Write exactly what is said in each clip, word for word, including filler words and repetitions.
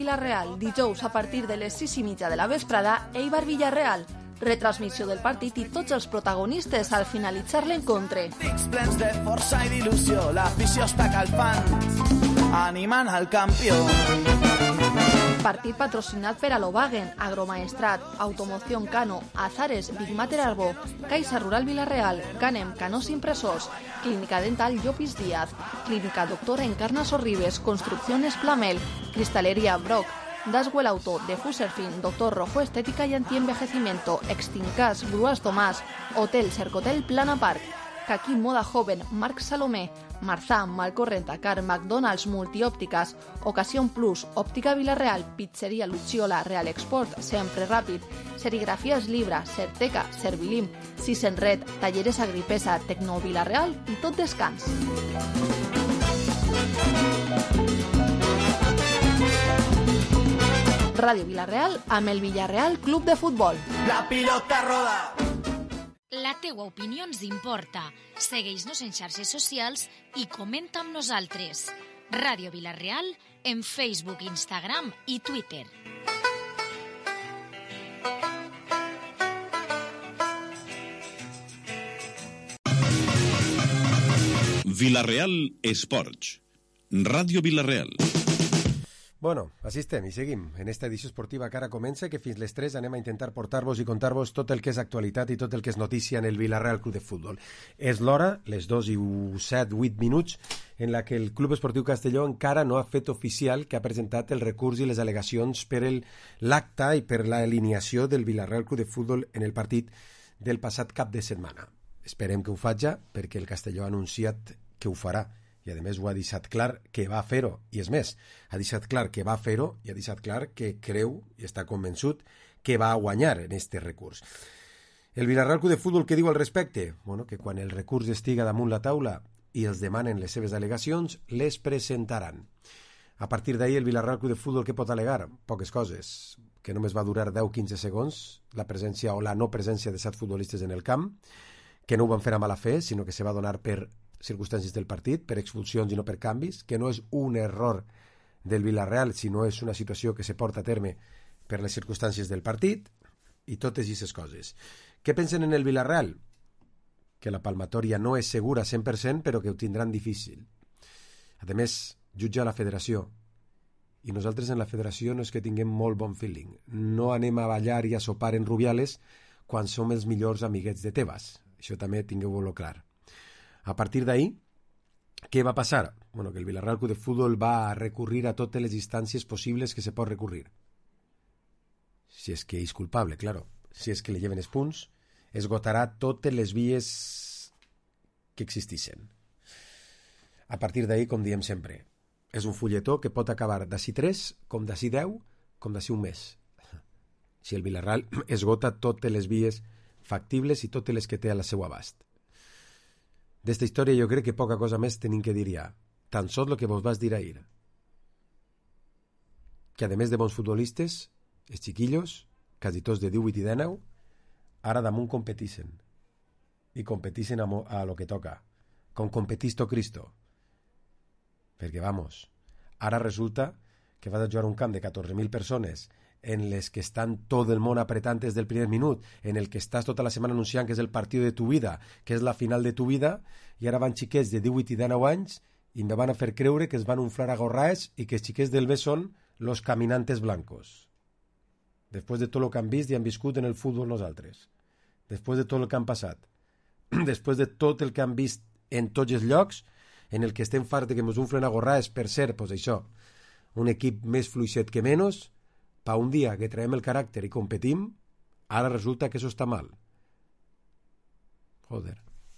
Villarreal, dijous a partir de les sis i mitja de la vesprada, Eibar Villarreal. Retransmissió del partit i tots els protagonistes al finalitzar l'encontre. Plens de força i d'il·lusió, l'afició està calfant, animant al campió. Partit patrocinat per Alobagen, Agromaestrat, Automoción Cano, Azares, Big Mater Arbo, Caixa Rural Villarreal, Canem, Canós Impressors, Clínica Dental Llopis Díaz, Clínica Doctora Encarna Sorribes, Construcciones Plamel, Cristalería Brock, Daswell Auto, de Fuserfin, Doctor Rojo Estética y Antienvejecimiento, Extincas, Grúas Tomás, Hotel Cercotel Plana Park, Kaki Moda Joven, Marc Salomé, Marzà, Malcorrent Car, McDonald's Multiòptiques, Ocasión Plus, Òptica Villarreal, Pizzeria Luciola, Real Export, Sempre Ràpid, Serigrafías Libra, Certeca, Servilim, Sisenred, Talleres Agripesa, Tecno Villarreal i Tot Descans. Ràdio Villarreal amb el Villarreal Club de Futbol. La pilota roda! La teua opinió ens importa. Segueix-nos en xarxes socials i comenta amb nosaltres. Ràdio Villarreal en Facebook, Instagram i Twitter. Villarreal Esports. Ràdio Villarreal. Bueno, així estem i seguim en esta edició esportiva que ara comença, que fins les tres anem a intentar portar-vos i contar-vos tot el que és actualitat i tot el que és notícia en el Villarreal Club de Futbol. És l'hora, les dos i set, vuit minuts, en la que el Club Esportiu Castelló encara no ha fet oficial que ha presentat el recurs i les al·legacions per l'acte i per l'alineació del Villarreal Club de Futbol en el partit del passat cap de setmana. Esperem que ho faci, perquè el Castelló ha anunciat que ho farà. I a més ho ha deixat clar que va fer-ho, i és més, ha deixat clar que va fer-ho i ha deixat clar que creu i està convençut que va guanyar en este recurs. El Villarreal Club de Futbol què diu al respecte? Bueno, que quan el recurs estiga damunt la taula i els demanen les seves al·legacions, les presentaran. A partir d'ahir el Villarreal Club de Futbol què pot al·legar? Poques coses, que només va durar deu a quinze segons la presència o la no presència de set futbolistes en el camp, que no ho van fer a mala fe, sinó que se va donar per circumstàncies del partit, per expulsions i no per canvis, que no és un error del Villarreal, sinó és una situació que se porta a terme per les circumstàncies del partit, i totes aquestes coses. Què pensen en el Villarreal? Que la palmatòria no és segura cent per cent, però que ho tindran difícil. A més, jutja la federació, i nosaltres en la federació no és que tinguem molt bon feeling. No anem a ballar i a sopar en Rubiales quan som els millors amiguets de Tebas. Això també tingueu-ho clar. A partir d'ahir, què va passar? Bueno, que el Villarreal Club de Futbol va recurrir a totes les instàncies possibles que se pot recurrir. Si és que és culpable, claro. Si és que li lleven els punts, esgotarà totes les vies que existissin. A partir d'ahir, com diem sempre, és un fulletó que pot acabar d'ací tres, com d'ací deu, com d'ací un mes. Si el Villarreal esgota totes les vies factibles i totes les que té a la seva abast. D'esta història jo crec que poca cosa més tenim que dir ja. Tan sols el que vos vas dir ahir. Que a més de bons futbolistes, els xiquillos, quasi tots de divuit i dinou, ara damunt competixen. I competixen a, mo- a lo que toca. Com competisto Cristo. Perquè, vamos, ara resulta que vas a jugar un camp de catorze mil persones en les que estan tot el món apretant des del primer minut, en el que estàs tota la setmana anunciant que és el partit de tu vida, que és la final de tu vida, i ara van xiquets de divuit i dinou anys i me van a fer creure que es van unflar a gorraes i que els xiquets del B són los caminantes blancos. Després de tot el que han vist i han viscut en el futbol nosaltres, després de tot el que han passat, després de tot el que han vist en tots els llocs, en el que estem farts de que ens unflen a gorraes per ser, pues això, un equip més fluixet que menys, pa un dia que traiem el caràcter i competim, ara resulta que això està mal. Joder.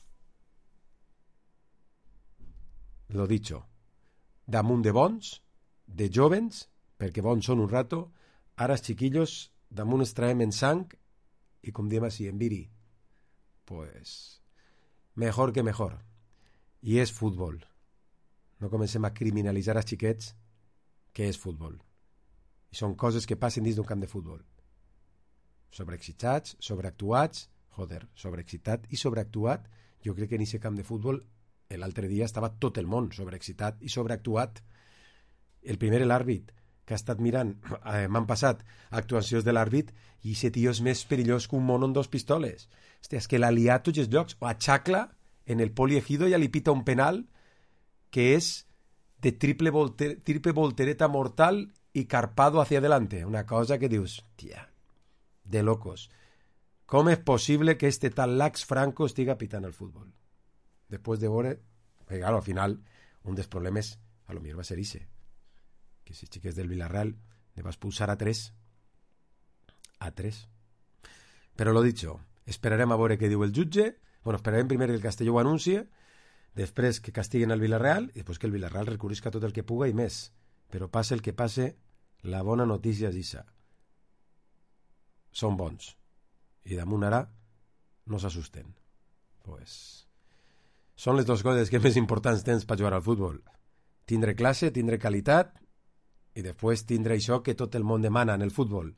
Lo dicho. Damunt de bons, de jovens, perquè bons són un rato, ara els xiquillos damunt es traem en sang i com diem així, en viri. Pues mejor que mejor. I és futbol. No comencem a criminalitzar els xiquets, que és futbol. I són coses que passen dins d'un camp de futbol. Sobreexcitats, sobreactuats, joder, sobreexcitat i sobreactuat. Jo crec que en aquest camp de futbol l'altre dia estava tot el món sobreexcitat i sobreactuat. El primer l'àrbit, que ha estat mirant, eh, m'han passat actuacions de l'àrbit i aquest tio és més perillós que un mono amb dos pistoles. Hòstia, és que l'ha liat a tots els llocs. O a Chacla, en el poliegido, ja li pita un penal que és de triple, volter, triple voltereta mortal y carpado hacia adelante. Una cosa que dius, tia, de locos. Com és possible que este tal Lax Franco estiga pitant el futbol? Després de veure, que claro, al final, un dels problemes a lo millor va ser ese, que si xiques del Villarreal le va expulsar a tres, a tres. Però lo dicho, esperarem a veure què diu el jutge. Bueno, esperarem primer que el Castelló ho anuncie, després que castiguen el Villarreal i després que el Villarreal recorrisca tot el que puga i més. Però passe el que passe, la bona notícia és issa. Són bons. I damunt ara no s'assusten. Pues, són les dues coses que més importants tens per jugar al futbol. Tindre classe, tindre qualitat i després tindre això que tot el món demana en el futbol.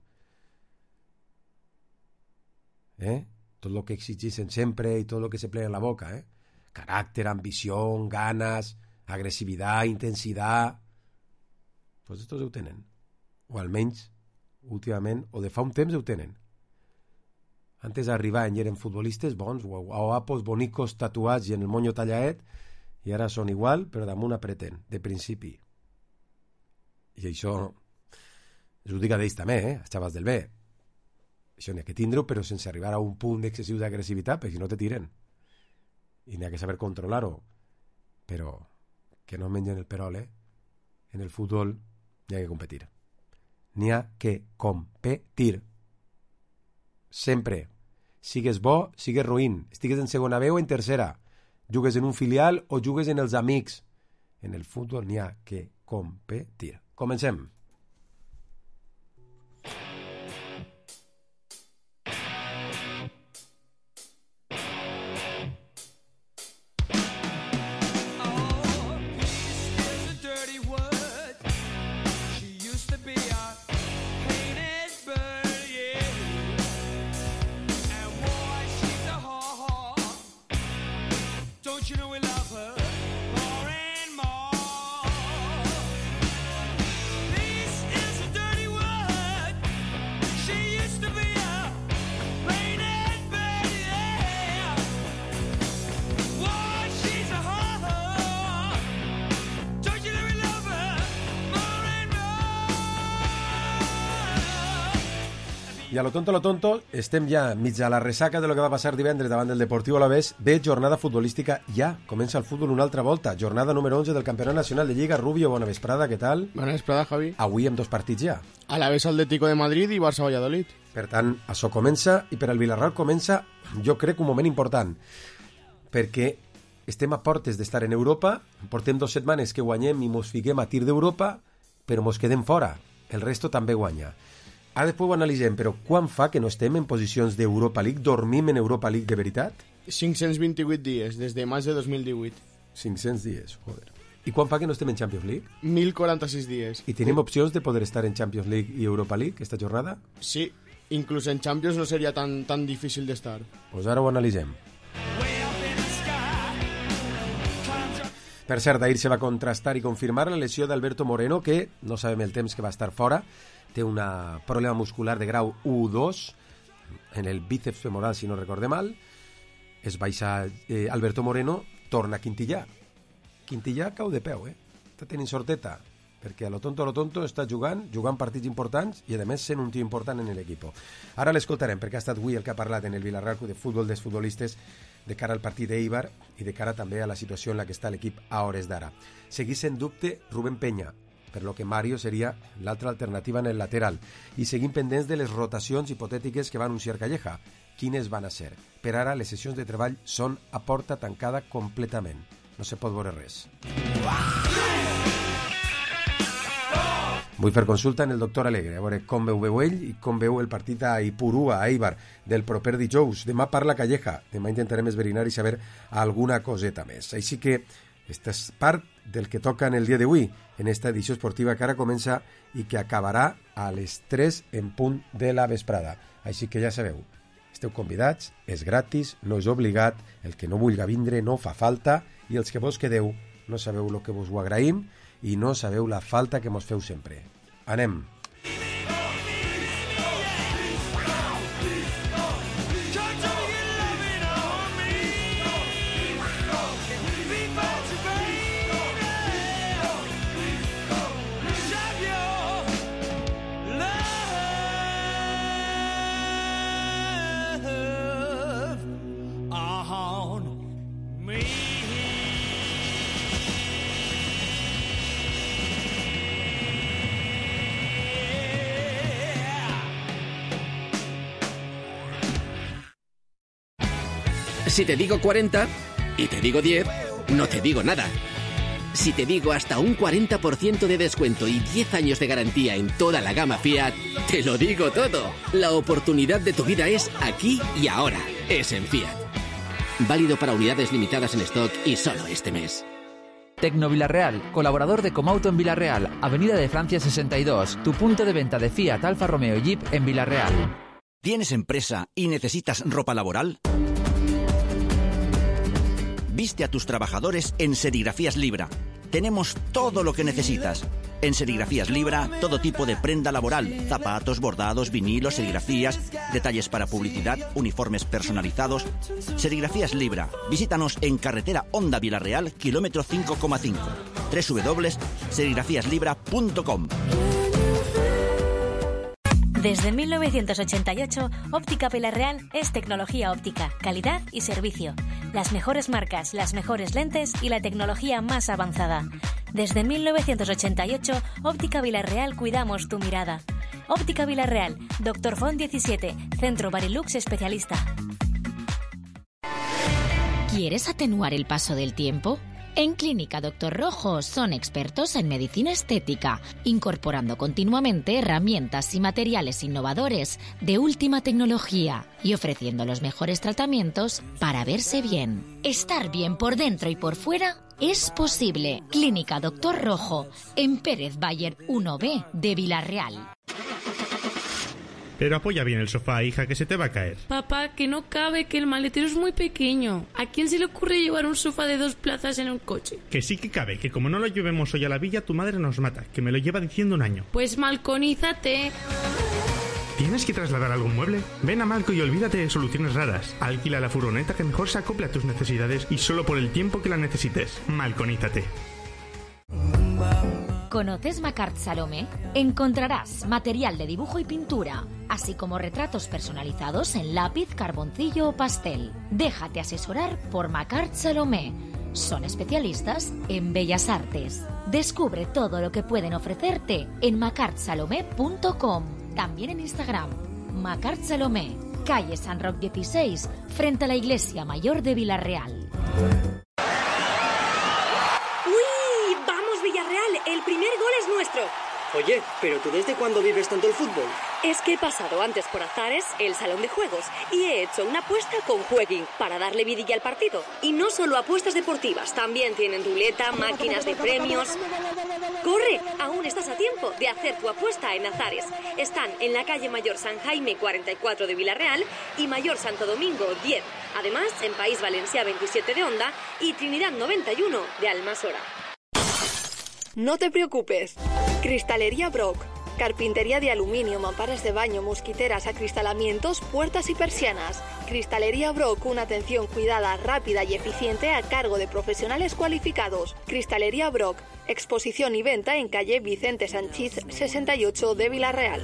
Eh? Tot el que exigeixen sempre i tot el que se plega en la boca. Eh? Caràcter, ambició, ganes, agressivitat, intensitat. Pues estos ho tenen. O almenys, últimament, o de fa un temps ho tenen. Antes arribaven i eren futbolistes bons, guapos, bonicos, tatuats i en el moño tallaet, i ara són igual, però damunt apreten, de principi. I això, us ho dic a d'ells també, eh? Els xavals del bé. Això n'hi ha que tindre-ho, però sense arribar a un punt d'excessiu d'agressivitat, perquè si no te tiren. I n'hi ha que saber controlar-ho. Però que no mengen el perol, eh? En el futbol n'hi ha que competir. N'hi ha que competir. Sempre. Sigues bo, sigues ruïn. Estigues en segona B o en tercera. Jugues en un filial o jugues en els amics. En el futbol n'hi ha que competir. Comencem. I a lo tonto, lo tonto, estem ja mig a la ressaca de lo que va passar divendres davant del Deportiu Alavés. Ve jornada futbolística ja. Comença el futbol una altra volta. Jornada número onze del Campionat Nacional de Lliga. Rubio, bona vesprada, què tal? Bona vesprada, Javi. Avui amb dos partits ja. Alavés Atlético de Madrid i Barça Valladolid. Per tant, això comença, i per al Villarreal comença, jo crec, un moment important, perquè estem a portes d'estar en Europa, portem dues setmanes que guanyem i mos fiquem a tir d'Europa, però mos quedem fora. El resto també guanya. Ara després ho analitzem, però quan fa que no estem en posicions d'Europa League? Dormim en Europa League de veritat? cinc-cents vint-i-vuit dies, des de maig de dos mil divuit. cinc-cents dies, joder. I quan fa que no estem en Champions League? mil quaranta-sis dies. I tenim opcions de poder estar en Champions League i Europa League esta jornada? Sí, inclús en Champions no seria tan, tan difícil d'estar. Pues ara ho analitzem. Per cert, ahir se va contrastar i confirmar la lesió d'Alberto Moreno, que no sabem el temps que va estar fora. Té un problema muscular de grau u dos en el bíceps femoral, si no recorde mal. Es baixa eh, Alberto Moreno, torna a Quintillà. Quintillà cau de peu, eh? Està tenint sorteta, perquè a lo tonto, a lo tonto està jugant, jugant partits importants i a més sent un tio important en l'equip. Ara l'escoltarem, perquè ha estat avui el que ha parlat en el Villarreal de futbol dels futbolistes de cara al partit d'Eibar i de cara també a la situació en la que està l'equip a hores d'ara. Seguís en dubte Rubén Peña, per lo que Mario seria l'altra alternativa en el lateral. I seguim pendents de les rotacions hipotètiques que va anunciar Calleja. Quines van a ser? Per ara, les sessions de treball són a porta tancada completament. No se pot veure res. Vull fer consulta en el doctor Alegre, a veure com veu veu ell i com veu el partit a Ipurúa, a Eibar, del proper dijous. Demà parla Calleja. Demà intentarem esbrinar i saber alguna coseta més. Així que esta és part del que toca en el dia d'avui, en esta edició esportiva que ara comença i que acabarà a les tres en punt de la vesprada. Així que ja sabeu, esteu convidats, és gratis, no és obligat, el que no vulga vindre no fa falta, i els que vos quedeu no sabeu el que vos ho agraïm i no sabeu la falta que mos feu sempre. Anem. Si te digo cuarenta y te digo diez, no te digo nada. Si te digo hasta un cuarenta por ciento de descuento y diez años de garantía en toda la gama Fiat, te lo digo todo. La oportunidad de tu vida es aquí y ahora. Es en Fiat. Válido para unidades limitadas en stock y solo este mes. Tecno Villarreal, colaborador de Comauto en Villarreal, Avenida de Francia sesenta y dos, tu punto de venta de Fiat, Alfa Romeo y Jeep en Villarreal. ¿Tienes empresa y necesitas ropa laboral? Viste a tus trabajadores en Serigrafías Libra. Tenemos todo lo que necesitas. En Serigrafías Libra, todo tipo de prenda laboral, zapatos, bordados, vinilos, serigrafías, detalles para publicidad, uniformes personalizados. Serigrafías Libra. Visítanos en carretera Honda Villarreal, kilómetro cinco coma cinco. doble u doble u doble u punto serigrafías libra punto com. Desde mil novecientos ochenta y ocho, Óptica Villarreal es tecnología óptica, calidad y servicio. Las mejores marcas, las mejores lentes y la tecnología más avanzada. Desde mil novecientos ochenta y ocho, Óptica Villarreal cuidamos tu mirada. Óptica Villarreal, Doctor Font diecisiete, Centro Barilux especialista. ¿Quieres atenuar el paso del tiempo? En Clínica Doctor Rojo son expertos en medicina estética, incorporando continuamente herramientas y materiales innovadores de última tecnología y ofreciendo los mejores tratamientos para verse bien. Estar bien por dentro y por fuera es posible. Clínica Doctor Rojo, en Pérez Bayer uno B de Villarreal. Pero apoya bien el sofá, hija, que se te va a caer. Papá, que no cabe, que el maletero es muy pequeño. ¿A quién se le ocurre llevar un sofá de dos plazas en un coche? Que sí que cabe, que como no lo llevemos hoy a la villa, tu madre nos mata, que me lo lleva diciendo un año. Pues malconízate. ¿Tienes que trasladar algún mueble? Ven a Malco y olvídate de soluciones raras. Alquila la furgoneta que mejor se acople a tus necesidades y solo por el tiempo que la necesites. Malconízate. ¿Conoces Macart Salomé? Encontrarás material de dibujo y pintura, así como retratos personalizados en lápiz, carboncillo o pastel. Déjate asesorar por Macart Salomé. Son especialistas en bellas artes. Descubre todo lo que pueden ofrecerte en macart salomé punto com. También en Instagram, Macart Salomé, calle San Roc dieciséis, frente a la Iglesia Mayor de Villarreal. El primer gol es nuestro. Oye, ¿pero tú desde cuándo vives tanto el fútbol? Es que he pasado antes por Azares, el salón de juegos, y he hecho una apuesta con Jueguin para darle vidilla al partido. Y no solo apuestas deportivas, también tienen ruleta, máquinas de premios. ¡Corre! Aún estás a tiempo de hacer tu apuesta en Azares. Están en la calle Mayor San Jaime cuarenta y cuatro de Villarreal y Mayor Santo Domingo diez. Además, en País Valencia veintisiete de Onda y Trinidad noventa y uno de Almasora. No te preocupes. Cristalería Brock. Carpintería de aluminio, mamparas de baño, mosquiteras, acristalamientos, puertas y persianas. Cristalería Brock, una atención cuidada, rápida y eficiente a cargo de profesionales cualificados. Cristalería Brock, exposición y venta en calle Vicente Sanchís sesenta y ocho de Villarreal.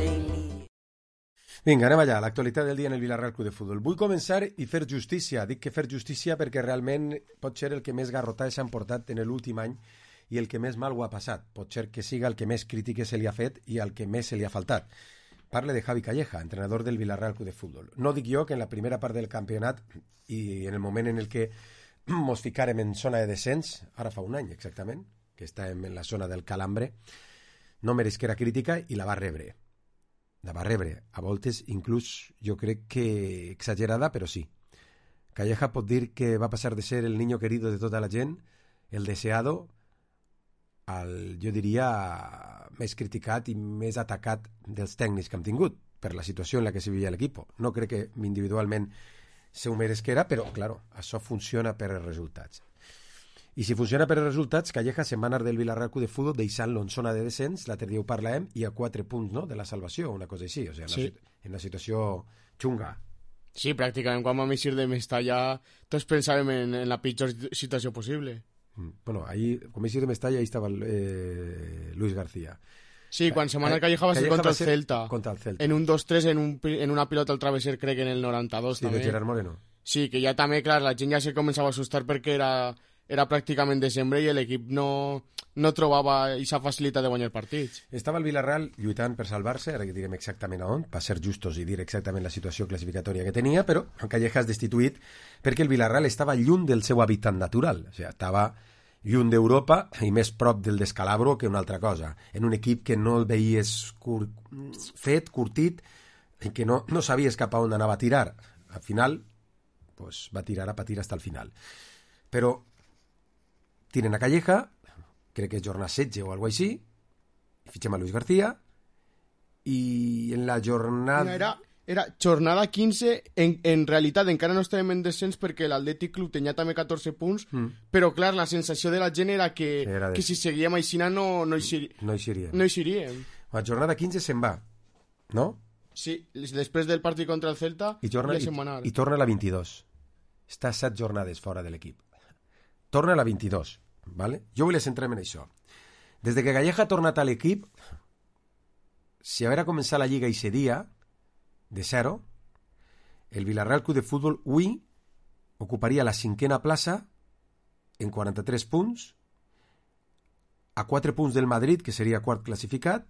Vinga, anem allà, l'actualitat del dia en el Villarreal Club de Futbol. Vull començar i fer justícia. Dic que fer justícia perquè realment pot ser el que més garrotades s'han portat en l'últim any i el que més mal ho ha passat. Pot ser que siga el que més crítiques se li ha fet i el que més se li ha faltat. Parle de Javi Calleja, entrenador del Villarreal Club de Futbol. No dic jo que en la primera part del campionat i en el moment en el que mos ficàrem en zona de descens, ara fa un any exactament, que estàvem en la zona del calambre, no meresquera crítica i la va rebre. La va rebre, a voltes inclús jo crec que exagerada, però sí. Calleja pot dir que va passar de ser el niño querido de tota la gent, el deseado, el, jo diria, més criticat i més atacat dels tècnics que hem tingut per la situació en la que se vivia l'equip. No crec que individualment se ho meresquera, però, claro, això funciona per els resultats. I si funciona per els resultats, Calleja se'n va anar del Villarreal Club de Futbol deixant-lo en zona de descens, l'altre dia ho parlàvem, i a quatre punts, no?, de la salvació, una cosa així, o sigui, sí. en una situació xunga. Sí, pràcticament quan vam eixir de Mestalla tots pensàvem en, en la pitjor situació possible. Mm. Bueno, ahí, com eixir de Mestalla, ahí estava eh, Luis García. Sí, quan se mana Calleja va ser contra el Celta. Contra el Celta. En un dos tres, en, un, en una pilota al travesser, crec que en el noranta-dos. Sí, també. de Gerard Moreno. Sí, que ja també, clar, la gent ja se començava a assustar perquè era... era pràcticament desembre i l'equip no, no trobava aquesta facilitat de guanyar partits. Estava el Villarreal lluitant per salvar-se, ara que direm exactament a on, per ser justos i dir exactament la situació classificatòria que tenia, però en Calleja és destituït perquè el Villarreal estava lluny del seu hàbitat natural, o sigui, estava lluny d'Europa i més prop del descalabro que una altra cosa, en un equip que no el veies cur... fet, curtit, i que no, no sabies cap a on anava a tirar. Al final, pues, va tirar a patir hasta el final. Però tiren a Calleja, crec que és jornada setze o alguna així, i fitxem a Luis García, i en la jornada... Era, era jornada quinze, en, en realitat encara no estàvem en descens perquè l'Atlètic Club tenia també catorze punts, mm. però clar, la sensació de la gent era que, era que si seguíem aixina no, no, eixir... no eixiríem. No eixiríem. La jornada quinze se'n va, no? Sí, després del partit contra el Celta I, torna, ja se'n va anar. I, i torna a la vint-i-dos. Està set jornades fora de l'equip. Torna a la vint-i-dos. Vale? Jo vull centrar-me en això. Des de que Calleja ha tornat a l'equip, si haguera començat la Lliga aquest dia, de zero, el Villarreal Club de Futbol avui ocuparia la cinquena plaça en quaranta-tres punts, a quatre punts del Madrid, que seria quart classificat,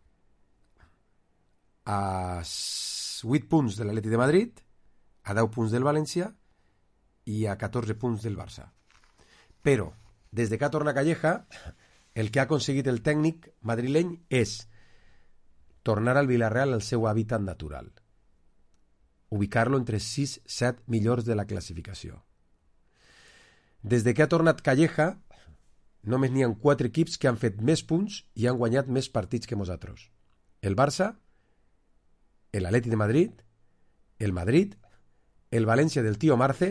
a vuit punts de l'Atlètic de Madrid, a deu punts del València i a catorze punts del Barça. Però des de que ha tornat Calleja, el que ha aconseguit el tècnic madrileny és tornar al Villarreal al seu hàbitat natural. Ubicar-lo entre sis set millors de la classificació. Des de que ha tornat Calleja, només n'hi ha quatre equips que han fet més punts i han guanyat més partits que nosaltres. El Barça, l'Atlètic de Madrid, el Madrid, el València del tio Marce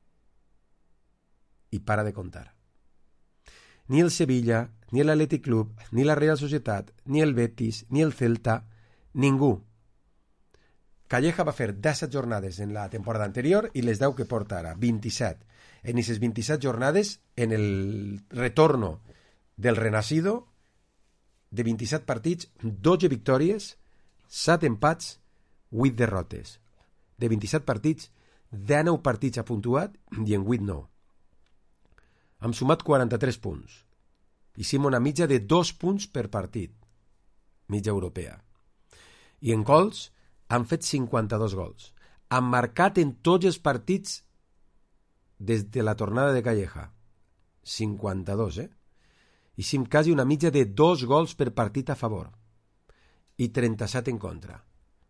i para de contar. Ni el Sevilla, ni l'Atlètic Club, ni la Real Societat, ni el Betis, ni el Celta, ningú. Calleja va fer disset jornades en la temporada anterior i les deu que porta ara, vint-i-set. En aquestes vint-i-set jornades, en el retorno del Renacido, de vint-i-set partits, dotze victòries, set empats, vuit derrotes. De vint-i-set partits, dinou partits ha puntuat i en vuit no. Hem sumat quaranta-tres punts. Hicim una mitja de dos punts per partit. Mitja europea. I en gols han fet cinquanta-dos gols. Han marcat en tots els partits des de la tornada de Calleja. cinquanta-dos, eh? Hicim quasi una mitja de dos gols per partit a favor. I trenta-set en contra.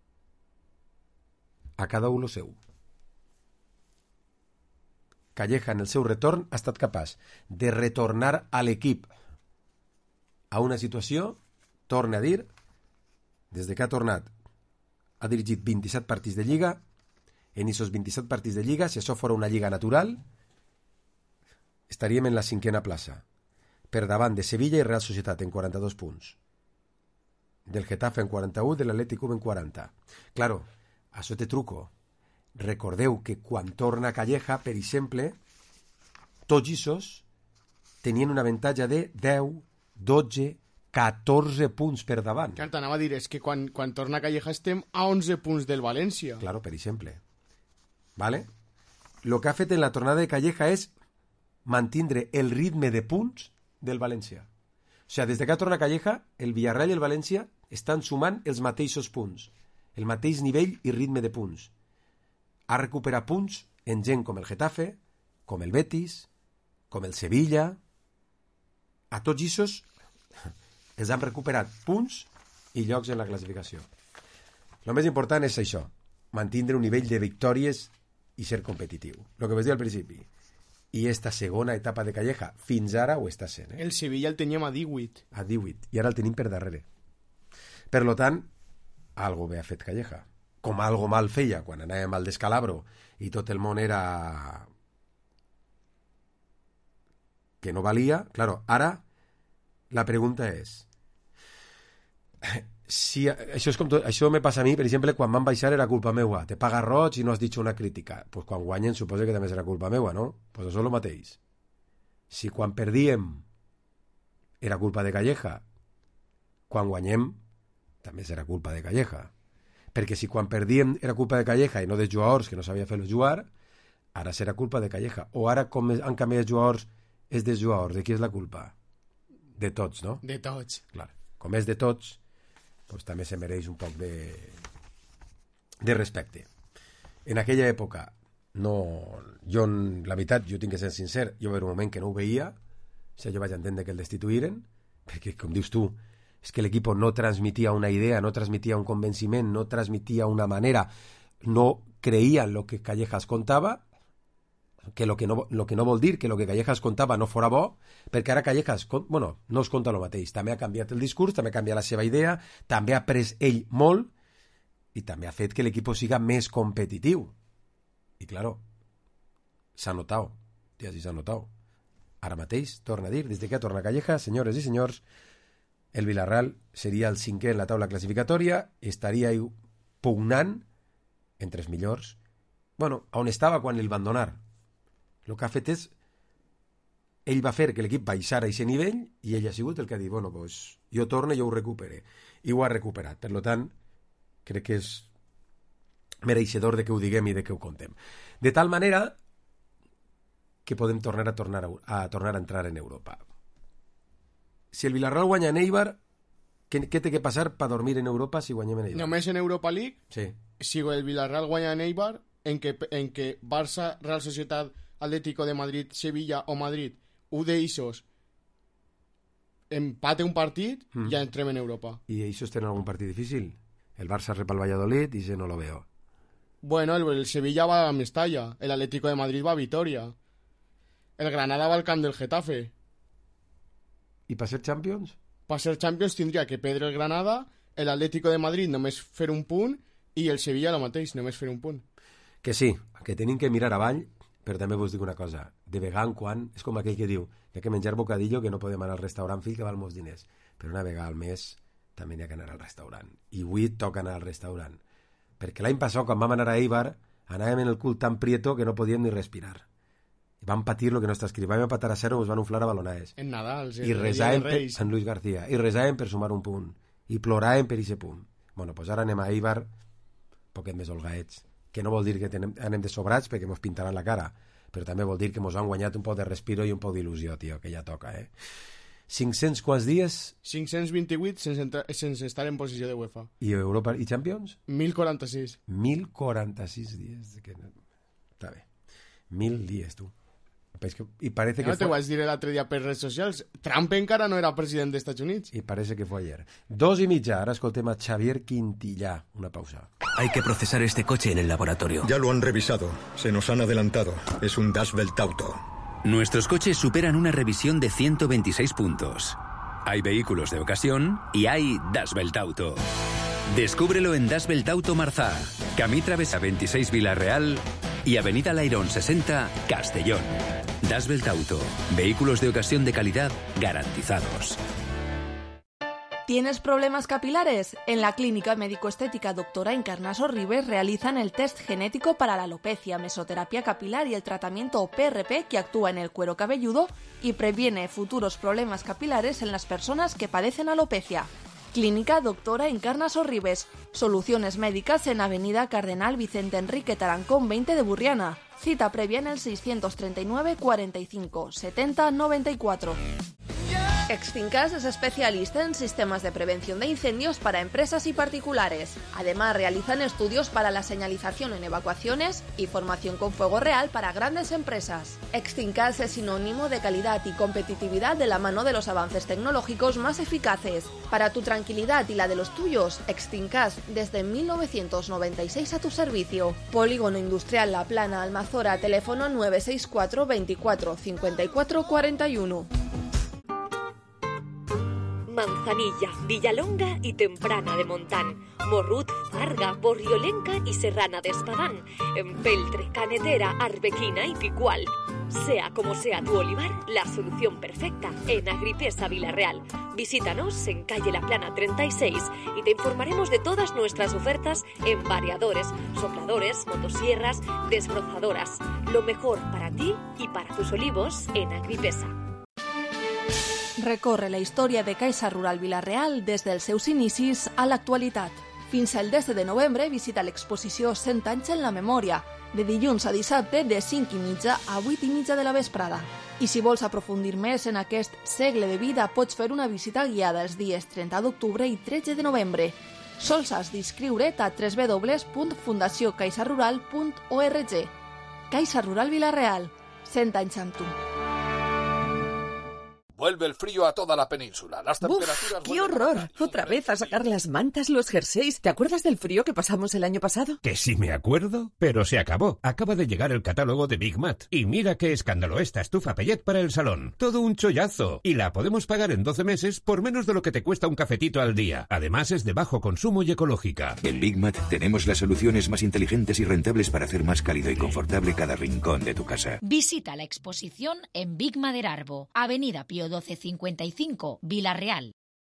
A cada un lo seu. Calleja, en el seu retorn, ha estat capaç de retornar a l'equip a una situació, torna a dir, des de que ha tornat, ha dirigit vint-i-set partits de Lliga, en aquests vint-i-set partits de Lliga, si això fos una Lliga natural, estaríem en la cinquena plaça, per davant de Sevilla i Real Societat en quaranta-dos punts, del Getafe en quaranta-u, de l'Atlètic Club en quaranta. Claro, això té truco. Recordeu que quan torna Calleja, per exemple, tots aquests tenien un avantatge de deu, dotze, catorze punts per davant. Clar, t'anava a dir, és que quan, quan torna Calleja estem a onze punts del València. Claro, per exemple. ¿Vale? Lo que ha fet en la tornada de Calleja és mantindre el ritme de punts del València. O sigui, des de que ha tornat Calleja, el Villarreal i el València estan sumant els mateixos punts, el mateix nivell i ritme de punts. Ha recuperat punts en gent com el Getafe, com el Betis, com el Sevilla. A tots aquests els han recuperat punts i llocs en la classificació. El més important és això, mantindre un nivell de victòries i ser competitiu. El que vaig dir al principi. I esta segona etapa de Calleja, fins ara ho està sent. Eh? El Sevilla el teníem a divuit. A divuit, i ara el tenim per darrere. Per lo tant, algo bé ha fet Calleja. Com algo mal feia quan anàvem al descalabro i tot el món era que no valia. Claro, ara la pregunta és... Si, això, és com tot, això me passa a mi, per exemple, quan van baixar era culpa meua. Te paga roig i no has dit una crítica. Pues quan guanyen suposa que també serà culpa meua, no? Pues això és el mateix. Si quan perdíem era culpa de Calleja, quan guanyem també serà culpa de Calleja. Perquè si quan perdíem era culpa de Calleja i no dels jugadors que no sabia fer-los jugar, ara serà culpa de Calleja. O ara, com han canviat els jugadors, és dels jugadors. De qui és la culpa? De tots, no? De tots. Clar. Com és de tots, pues també se mereix un poc de, de respecte. En aquella època, no, jo, la veritat, jo tinc que ser sincer, jo va haver un moment que no ho veia, o sigui, jo vaig entendre que el destituïren, perquè, com dius tu, és que l'equip no transmitia una idea, no transmitia un convenciment, no transmitia una manera, no creia en lo que Callejas contava, que lo que, no, lo que no vol dir que lo que Callejas contava no fora bo, perquè ara Callejas, bueno, no es conta el mateix, també ha canviat el discurs, també ha canviat la seva idea, també ha pres ell molt i també ha fet que l'equip siga més competitiu. I claro, s'ha notat, ja sí s'ha notat. Ara mateix, torna a dir, des que torna Callejas, senyores i senyors, el Villarreal seria el cinquè en la taula classificatòria, estaria pugnant entre els millors, bueno, on estava quan el van donar. El que ha fet és, ell va fer que l'equip baixara a aquest nivell i ell ha sigut el que ha dit, bueno, pues, jo torno i jo ho recupere. I ho ha recuperat. Per tant, crec que és mereixedor de que ho diguem i de que ho contem. De tal manera que podem tornar a, tornar a, a, tornar a entrar en Europa. Si el Villarreal guanya en Eibar, què, què té que passar per dormir en Europa si guanyem en Eibar? Només en Europa League, sí. Si el Villarreal guanya en Eibar, en què en que Barça, Real Societat, Atlético de Madrid, Sevilla o Madrid, un d'eixos empate un partit, mm. ja entrem en Europa. I ells tenen algun partit difícil? El Barça rep al Valladolid i ese no lo veo. Bueno, el, el Sevilla va a Mestalla, el Atlético de Madrid va a Vitoria, el Granada va al camp del Getafe. I per ser Champions? Per ser Champions tindria que perdre el Granada, el Atlético de Madrid només fer un punt i el Sevilla el mateix, només fer un punt. Que sí, que tenim que mirar avall. Però també vos dic una cosa, de vegada en quan, és com aquell que diu que hi ha que menjar bocadillo, que no podem anar al restaurant fill que val molts diners, però una vegada al mes també n'hi ha que anar al restaurant, i avui toca anar al restaurant, perquè l'any passat quan vam anar a Eibar anàvem en el cul tan prieto que no podíem ni respirar, i vam patir lo que no està escrit, vam empatar a zero, ens van inflar a balonades, en Nadal, sí, i resàvem per, en Luis García, i resàvem per sumar un punt, i ploràvem per ese punt. Bueno, doncs ara anem a Eibar poquet més holgaets, que no vol dir que tenem, anem de sobrats perquè mos pintaran la cara, però també vol dir que mos han guanyat un poc de respiro i un poc d'il·lusió, tio, que ja toca, eh? cinc-cents quants dies? cinc-cents vint-i-vuit sense, entrar, sense estar en posició de UEFA. I Europa i Champions? mil quaranta-sis. mil quaranta-sis dies. Que... Està bé. Mil dies, tu. Y parece que no te fue... vas a decir el otro día per redes socials. Trump encara no era president dels Estats Units. Y parece que fue ayer. Dos y mitja. Ahora escoltem a Xavier Quintillà. Una pausa. Hay que procesar este coche en el laboratorio. Ya lo han revisado. Se nos han adelantado. Es un Das Welt Auto. Nuestros coches superan una revisión de ciento veintiséis puntos. Hay vehículos de ocasión y hay Das Welt Auto. Descúbrelo en Das Welt Auto Marzá, Camí Travesa veintiséis Villarreal y Avenida Lairón sesenta, Castellón. Das Welt Auto. Vehículos de ocasión de calidad garantizados. ¿Tienes problemas capilares? En la Clínica Médico-Estética Doctora Encarnaso Ribes realizan el test genético para la alopecia, mesoterapia capilar y el tratamiento P R P que actúa en el cuero cabelludo y previene futuros problemas capilares en las personas que padecen alopecia. Clínica Doctora Encarnaso Ribes. Soluciones médicas en Avenida Cardenal Vicente Enrique Tarancón veinte de Burriana. Cita previa en el seiscientos treinta y nueve cuarenta y cinco setenta noventa y cuatro. Extincas es especialista en sistemas de prevención de incendios para empresas y particulares. Además, realizan estudios para la señalización en evacuaciones y formación con fuego real para grandes empresas. Extincas es sinónimo de calidad y competitividad de la mano de los avances tecnológicos más eficaces. Para tu tranquilidad y la de los tuyos, Extincas desde mil novecientos noventa y seis a tu servicio. Polígono Industrial La Plana, Almazora, teléfono nueve seis cuatro veinticuatro cincuenta y cuatro cuarenta y uno. Manzana Manzanilla, Villalonga y Temprana de Montán, Morrut, Farga, Borriolenca y Serrana de Espadán, Empeltre, Canetera, Arbequina y Picual. Sea como sea tu olivar, la solución perfecta en Agripesa Vilarreal. Visítanos en calle La Plana treinta y seis y te informaremos de todas nuestras ofertas en variadores, sopladores, motosierras, desbrozadoras. Lo mejor para ti y para tus olivos en Agripesa. Recorre la història de Caixa Rural Vilarreal des dels seus inicis a l'actualitat. Fins al desè de novembre visita l'exposició cent anys en la memòria, de dilluns a dissabte de cinc i mitja a vuit i mitja de la vesprada. I si vols aprofundir més en aquest segle de vida, pots fer una visita guiada els dies trenta d'octubre i tretze de novembre. Sols has d'inscriure't a w w w punt fundació caixa rural punt org. Caixa Rural Vilarreal, cent anys amb tu. Vuelve el frío a toda la península. Las temperaturas... ¡Uf! ¡Qué horror! Otra vez a sacar las mantas, los jerseys. ¿Te acuerdas del frío que pasamos el año pasado? Que sí me acuerdo, pero se acabó. Acaba de llegar el catálogo de Big Mat. Y mira qué escándalo esta estufa Pellet para el salón. Todo un chollazo. Y la podemos pagar en doce meses por menos de lo que te cuesta un cafetito al día. Además es de bajo consumo y ecológica. En Big Mat tenemos las soluciones más inteligentes y rentables para hacer más cálido y confortable cada rincón de tu casa. Visita la exposición en Big Maderarbo, Avenida Pío doce cincuenta y cinco, Vilarreal.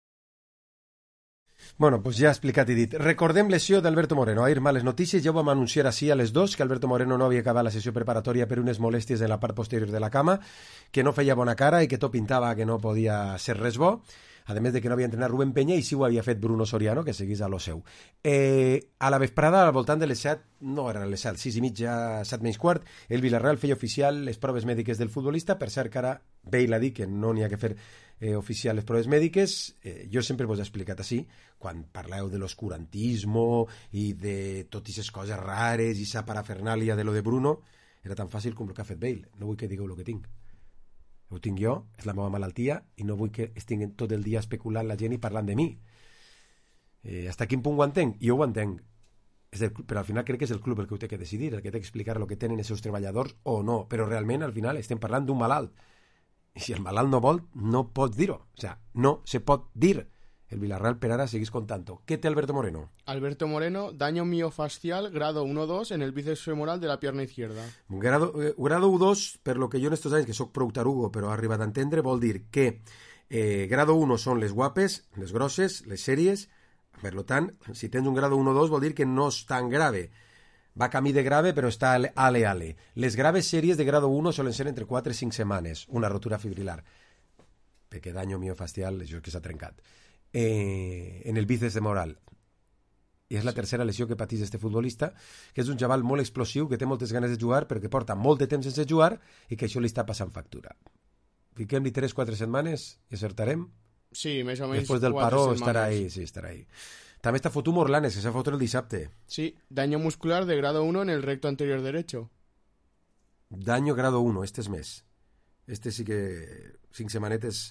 Bueno, pues ja explicat i dit. Recordem lesió d'Alberto Moreno. Ahir males notícies, ja ho vam anunciar així a les dos, que Alberto Moreno no havia acabat la sessió preparatòria per unes molèsties en la part posterior de la cama, que no feia bona cara i que tot pintava que no podia ser res bo, a més de que no havia entrenat Rubén Peña i sí ho havia fet Bruno Soriano, que seguís a lo seu. Eh, a la vesprada, al voltant de les set, no eren les set, sis i mitja, set menys quart, el Villarreal feia oficial les proves mèdiques del futbolista, per cert que ara Bale ha dit que no n'hi ha que fer eh, oficial les proves mèdiques. Eh, jo sempre vos he explicat així, quan parleu de l'oscurantismo i de totes aquestes coses rares i sa parafernàlia de lo de Bruno, era tan fàcil com el que ha fet Bale. No vull que digueu el que tinc. Ho tinc jo, és la meva malaltia, i no vull que estiguin tot el dia especulant la gent i parlant de mi. Eh, hasta quin punt ho entenc? Jo ho entenc. És el, però al final crec que és el club el que ho té que decidir, el que té que explicar el que tenen els seus treballadors o no. Però realment, al final, estem parlant d'un malalt. I si el malalt no vol, no pot dir-ho. O sea, no se pot dir. El Villarreal per ara seguís contando. ¿Qué té Alberto Moreno? Alberto Moreno, daño miofascial grado uno dos en el bíceps femoral de la pierna izquierda. Grado, eh, grado u dos, per lo que jo en estos anys, que soc prou tarugo, però he arribat a entendre, vol dir que eh, grado uno són les guapes, les grosses, les sèries. Per tant, si tens un grado uno dos vol dir que no és tan grave. Va camí de grave, però està ale, ale. Les graves sèries de grado uno solen ser entre quatre i cinc setmanes, una rotura fibrilar. Perquè daño miofascial, això que s'ha trencat. Eh, en el bíceps femoral. I és la tercera lesió que patís este futbolista, que és un xaval molt explosiu, que té moltes ganes de jugar, però que porta molt de temps sense jugar i que això li està passant factura. Fiquem-li tres o quatre setmanes i acertarem? Sí, més o menys. Després del paró estarà ahí, sí, estarà ahí. També està fotut Morlanes, que s'ha fotut el dissabte. Sí, daño muscular de grado uno en el recto anterior derecho. Daño grado uno, este és més. Este sí que cinc setmanetes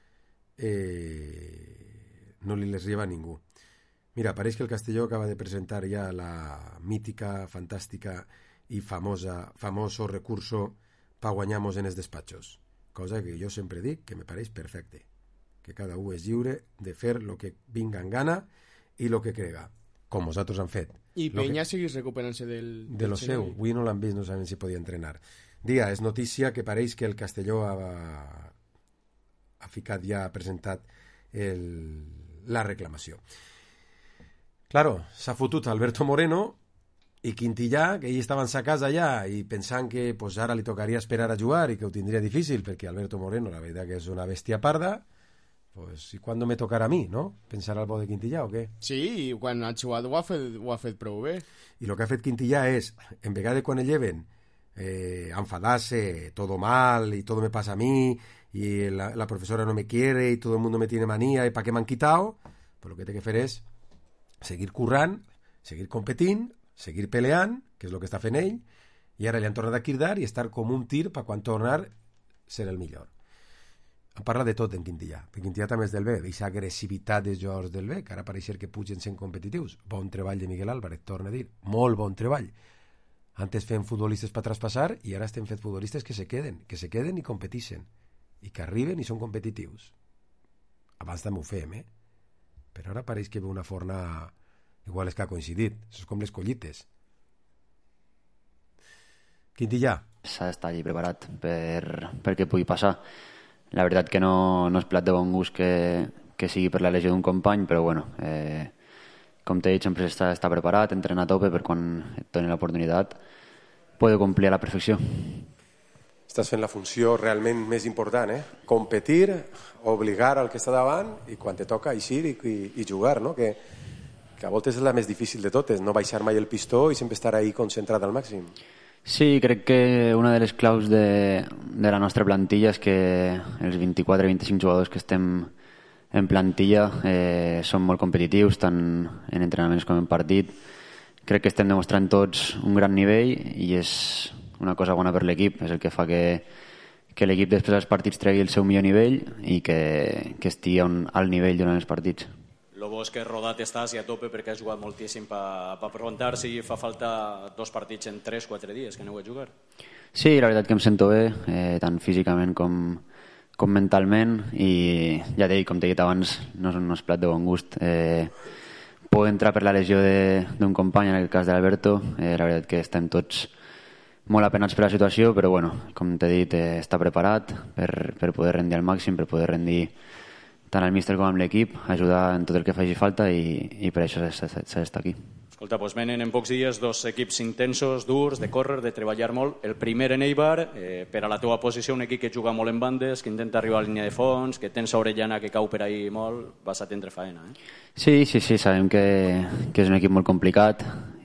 eh... no li les lleva a ningú. Mira, pareix que el Castelló acaba de presentar ja la mítica, fantàstica i famosa, famoso recurso pa guanyamos en els despatxos. Cosa que jo sempre dic que me pareix perfecte. Que cada un és lliure de fer lo que vinga en gana i lo que crega, com vosaltres han fet. I Peña que... seguís recuperant-se del... De lo seu. Avui no l'han vist, no saben si podia entrenar. Diga, és notícia que pareix que el Castelló ha, ha ficat ja, ha presentat el... la reclamació. Claro, s'ha fotut Alberto Moreno i Quintillà, que ells estaven a casa ja i pensant que pues, ara li tocaria esperar a jugar i que ho tindria difícil perquè Alberto Moreno, la veritat que és una bèstia parda, pues, i quan me tocarà a mi, no? Pensar al bo de Quintillà o què? Sí, i quan ha jugat ho ha fet, ho ha fet prou bé. I el que ha fet Quintillà és, en vegada quan el lleven eh, enfadar-se, todo mal y todo me pasa a mí y la, la profesora no me quiere y todo el mundo me tiene manía y ¿para qué me han quitado? Pues lo que té que fer és seguir currant, seguir competint, seguir peleant, que és el que està fent ell, i ara li han tornat a cridar i estar com un tir per quan tornar ser el millor. Em parla de tot en Quintillà, perquè Quintillà també és del bé, d'aquesta agressivitat dels jugadors del bé, que ara pareix ser que pugen sent competitius. Bon treball de Miguel Álvarez, torna a dir, molt bon treball. Antes fem futbolistes per traspassar i ara estem fent futbolistes que se queden, que se queden i competixen, i que arriben i són competitius. abans també ho fèiem, eh? Però ara pareix que ve una forna igual és que ha coincidit. Això és com les collites. Quintillà. S'ha d'estar allí preparat per, per què pugui passar. La veritat que no, no és plat de bon gust que, que sigui per la lesió d'un company, però bueno, eh, com t'he dit, sempre està, està preparat, entrena a tope per quan et doni l'oportunitat poder complir a la perfecció. Estàs fent la funció realment més important, eh? Competir, obligar al que està davant i quan te toca eixir i, i, i jugar, no? Que, que a voltes és la més difícil de totes, no baixar mai el pistó i sempre estar ahí concentrat al màxim. Sí, crec que una de les claus de, de la nostra plantilla és que els vint-i-quatre vint-i-cinc jugadors que estem en plantilla eh, són molt competitius, tant en entrenaments com en partit. Crec que estem demostrant tots un gran nivell i és una cosa bona per l'equip, és el que fa que, que l'equip després dels partits tregui el seu millor nivell i que, que estigui un, al nivell durant els partits. Lo bo és que rodat estàs i a tope perquè has jugat moltíssim per pa preguntar si fa falta dos partits en tres o quatre dies que aneu a jugar. Sí, la veritat que em sento bé, eh, tant físicament com, com mentalment, i ja t'he dit, com t'he dit abans, no és un plat de bon gust. Eh, puc entrar per la lesió d'un company, en el cas de l'Alberto, eh, la veritat que estem tots molt apenats per la situació, però bueno, com t'he dit, eh, està preparat per, per poder rendir al màxim, per poder rendir tant el míster com amb l'equip, ajudar en tot el que faci falta i, i per això s'ha d'estar aquí. Escolta, doncs venen en pocs dies dos equips intensos, durs, de córrer, de treballar molt. El primer en Eibar, eh, per a la teva posició, un equip que juga molt en bandes, que intenta arribar a la línia de fons, que tens Orellana que cau per ahí molt, vas a tindre faena, eh? Sí, sí, sí, sabem que, que és un equip molt complicat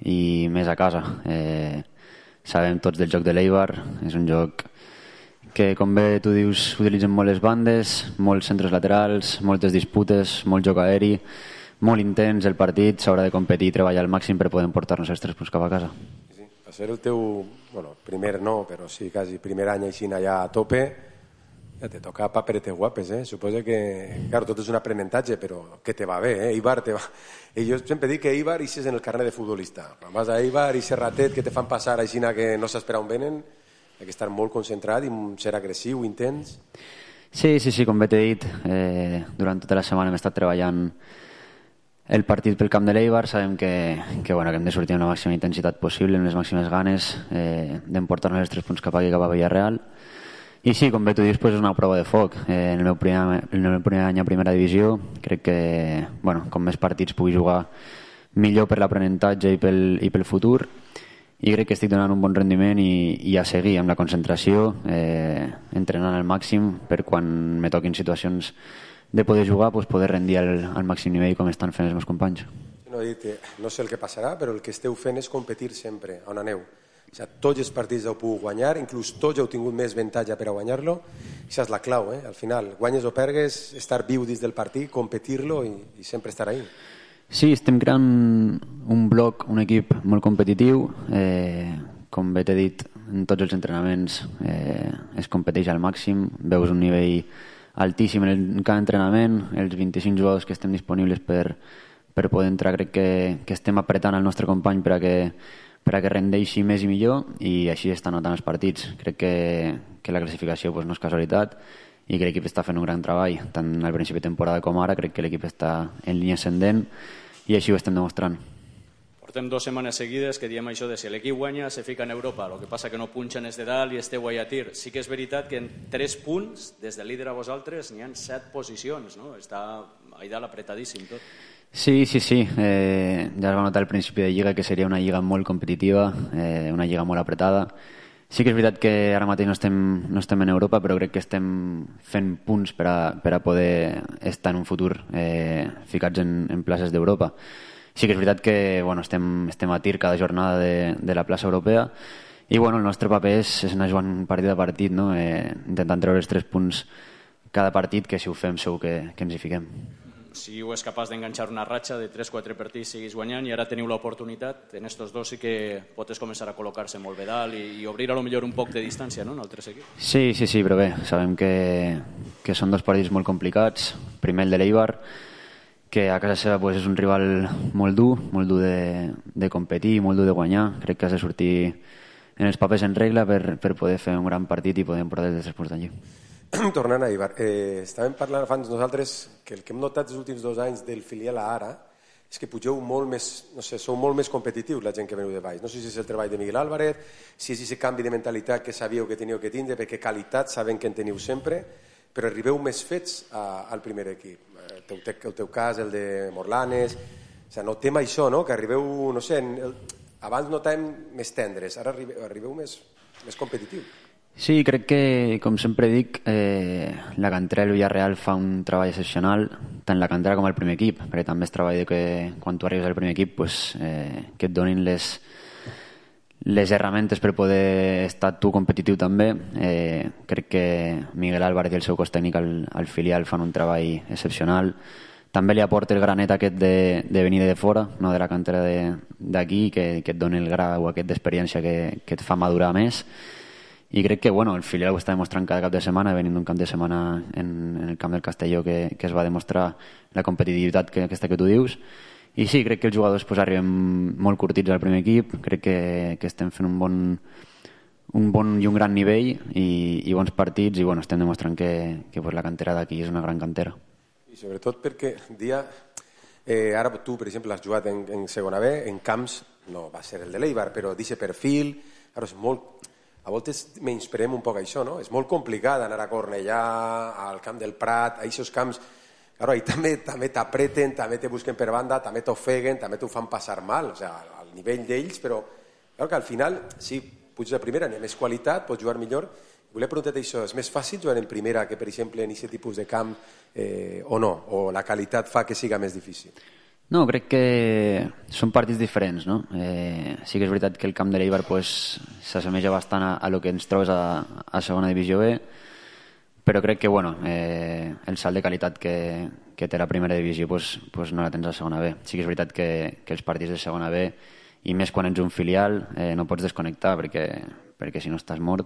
i més a casa. Eh, sabem tots del joc de l'Eibar, és un joc que, com bé tu dius, utilitzen molt les bandes, molts centres laterals, moltes disputes, molt joc aeri, molt intens el partit, s'haurà de competir i treballar al màxim per poder portar-nos els tres punts cap a casa. Sí, va ser el teu, bueno, primer no, però sí, quasi primer any així allà a tope, ja te toca paperetes guapes, eh? Suposo que, claro, tot és un aprenentatge, però que te va bé, eh? Eibar te va... I jo sempre dic que Eibar ixes en el carnet de futbolista. Quan vas a Eibar i ser ratet que te fan passar així que no s'espera on venen, hay que estar molt concentrat i ser agressiu, intens. Sí, sí, sí, com bé t'he dit, eh, durant tota la setmana hem estat treballant el partit pel camp de l'Eibar. Sabem que, que, bueno, que hem de sortir amb la màxima intensitat possible, amb les màximes ganes eh, d'emportar-nos els tres punts cap aquí, cap a Villarreal. I sí, com bé tu dius, pues és una prova de foc. Eh, en el meu primer, en el meu primer any a primera divisió, crec que, bueno, com més partits pugui jugar, millor per l'aprenentatge i pel, i pel futur. I crec que estic donant un bon rendiment i, i a seguir amb la concentració, eh, entrenant al màxim per quan me toquin situacions de poder jugar, pues poder rendir al, al màxim nivell com estan fent els meus companys. No, dit, no sé el que passarà, però el que esteu fent és competir sempre on aneu. O sigui, tots els partits heu pogut guanyar, inclús tots heu tingut més avantatge per a guanyar-lo. Això és la clau, eh? Al final, guanyes o pergues, estar viu dins del partit, competir-lo i, i sempre estar ahí. Sí, estem creant un bloc, un equip molt competitiu. Eh, com bé t'he dit, en tots els entrenaments eh, es competeix al màxim. Veus un nivell altíssim en cada entrenament. Els vint-i-cinc jugadors que estem disponibles per, per poder entrar, crec que, que estem apretant el nostre company per a que, per a que rendeixi més i millor, i així estan notant els partits. Crec que, que la classificació pues, no és casualitat i que l'equip està fent un gran treball, tant al principi de temporada com ara. Crec que l'equip està en línia ascendent i així ho estem demostrant. Portem dues setmanes seguides que diem això de si l'equip guanya se fica en Europa, el que passa que no punxen des de dalt i esteu allà a tir. Sí que és veritat que en tres punts, des del líder a vosaltres, n'hi ha set posicions, no? Està allà dalt apretadíssim tot. Sí, sí, sí. Eh, ja es va notar al principi de Lliga que seria una Lliga molt competitiva, eh, una Lliga molt apretada. Sí que és veritat que ara mateix no estem, no estem en Europa, però crec que estem fent punts per a, per a poder estar en un futur eh, ficats en, en places d'Europa. Sí que és veritat que bueno, estem, estem a tir cada jornada de, de la plaça europea i bueno, el nostre paper és, és anar jugant partit a partit, no? eh, intentant treure els tres punts cada partit, que si ho fem segur que, que ens hi fiquem. Si ho és capaç d'enganxar una ratxa de tres quatre partits seguís guanyant i ara teniu l'oportunitat, en estos dos sí que pots començar a col·locar-se molt bé dalt i, i obrir a lo millor un poc de distància, no?, en altres equips. Sí, sí, sí, però bé, sabem que, que són dos partits molt complicats. Primer el de l'Eibar, que a casa seva pues, és un rival molt dur, molt dur de, de competir, molt dur de guanyar. Crec que has de sortir en els papers en regla per, per poder fer un gran partit i poder portar els tres punts d'allí. tornant a Eibar, eh, estàvem parlant abans nosaltres que el que hem notat els últims dos anys del filial a ara és que pugeu molt més, no sé, sou molt més competitius la gent que veniu de baix. No sé si és el treball de Miguel Álvarez, si és aquest canvi de mentalitat que sabíeu que teníeu que tindre, perquè qualitat sabem que en teniu sempre, però arribeu més fets a, al primer equip. El teu, el teu cas, el de Morlanes, o sigui, notem això, no? Que arribeu, no sé, el, abans notàvem més tendres, ara arribeu, arribeu més, més competitiu. Sí, crec que, com sempre dic, eh, la cantera del Villarreal fa un treball excepcional, tant la cantera com el primer equip, perquè també és treball de que quan tu arribes al primer equip pues, eh, que et donin les, les herramientes per poder estar tu competitiu també. Eh, crec que Miguel Álvarez i el seu cos tècnic al, al filial fan un treball excepcional. També li aporta el granet aquest de, de venir de fora, no de la cantera d'aquí, que, que et doni el grau aquest d'experiència que, que et fa madurar més. I crec que bueno, el filial ho està demostrant cada cap de setmana, venint d'un cap de setmana en, en el camp del Castelló que, que es va demostrar la competitivitat que, aquesta que tu dius. I sí, crec que els jugadors pues, arribem molt curtits al primer equip, crec que, que estem fent un bon, un bon i un gran nivell i, i bons partits i bueno, estem demostrant que, que pues, la cantera d'aquí és una gran cantera. I sobretot perquè dia, eh, ara tu per exemple has jugat en, en segona B, en camps no va ser el de l'Eibar, però d'aquest perfil, ara és molt... A voltes menyspreem un poc això, no? És molt complicat anar a Cornellà, al camp del Prat, a aquests camps... Claro, ahí també també t'apreten, també te busquen per banda, també t'ofeguen, també t'ho fan passar mal, o sea, al nivell d'ells, però claro que al final, sí, puges a primera, n'hi ha més qualitat, pots jugar millor. Volia preguntar-te això, és més fàcil jugar en primera que, per exemple, en aquest tipus de camp eh, o no? O la qualitat fa que siga més difícil? No, crec que són partits diferents, no? Eh, sí que és veritat que el camp de l'Eibar pues, s'assemeja bastant a, a lo que ens trobes a, a segona divisió B, però crec que bueno, eh, el salt de qualitat que, que té la primera divisió pues, pues no la tens a segona B. Sí que és veritat que, que els partits de segona B, i més quan ets un filial, eh, no pots desconnectar perquè, perquè si no estàs mort.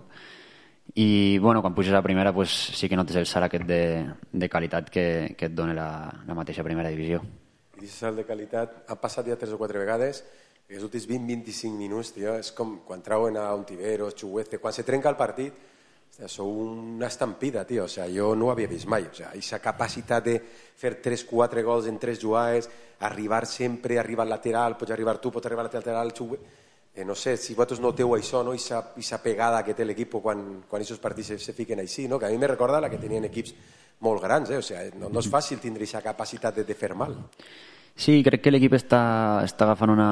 I bueno, quan puges a la primera pues, sí que notes el salt aquest de, de qualitat que, que et dona la, la mateixa primera divisió. Aquest salt de qualitat ha passat ja tres o quatre vegades, i els últims vint a vint-i-cinc minuts, tio, és com quan trauen a Ontiveros, Chuguete, quan se trenca el partit, hòstia, sou una estampida, tio, o sea, jo no ho havia vist mai, o sea, aquesta capacitat de fer tres o quatre gols en tres jugades, arribar sempre, arribar al lateral, pots arribar tu, pots arribar al lateral, Chuguete... Eh, no sé, si vosaltres noteu això, no? Aquesta pegada que té l'equip quan aquests partits se, se fiquen així, no? Que a mi me recorda la que tenien equips molt grans, eh? O sea, no, no és fàcil tindre aquesta capacitat de, de fer mal. Sí, crec que l'equip està, està agafant una,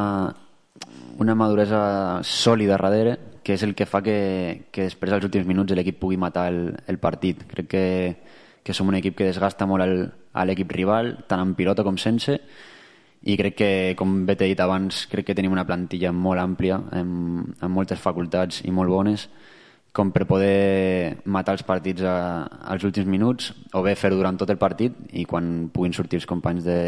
una maduresa sòlida darrere, que és el que fa que, que després als últims minuts l'equip pugui matar el, el partit. Crec que, que som un equip que desgasta molt el, a l'equip rival, tant en pilota com sense, i crec que, com bé t'he dit abans, crec que tenim una plantilla molt àmplia, amb, amb moltes facultats i molt bones, com per poder matar els partits a, als últims minuts, o bé fer-ho durant tot el partit, i quan puguin sortir els companys de,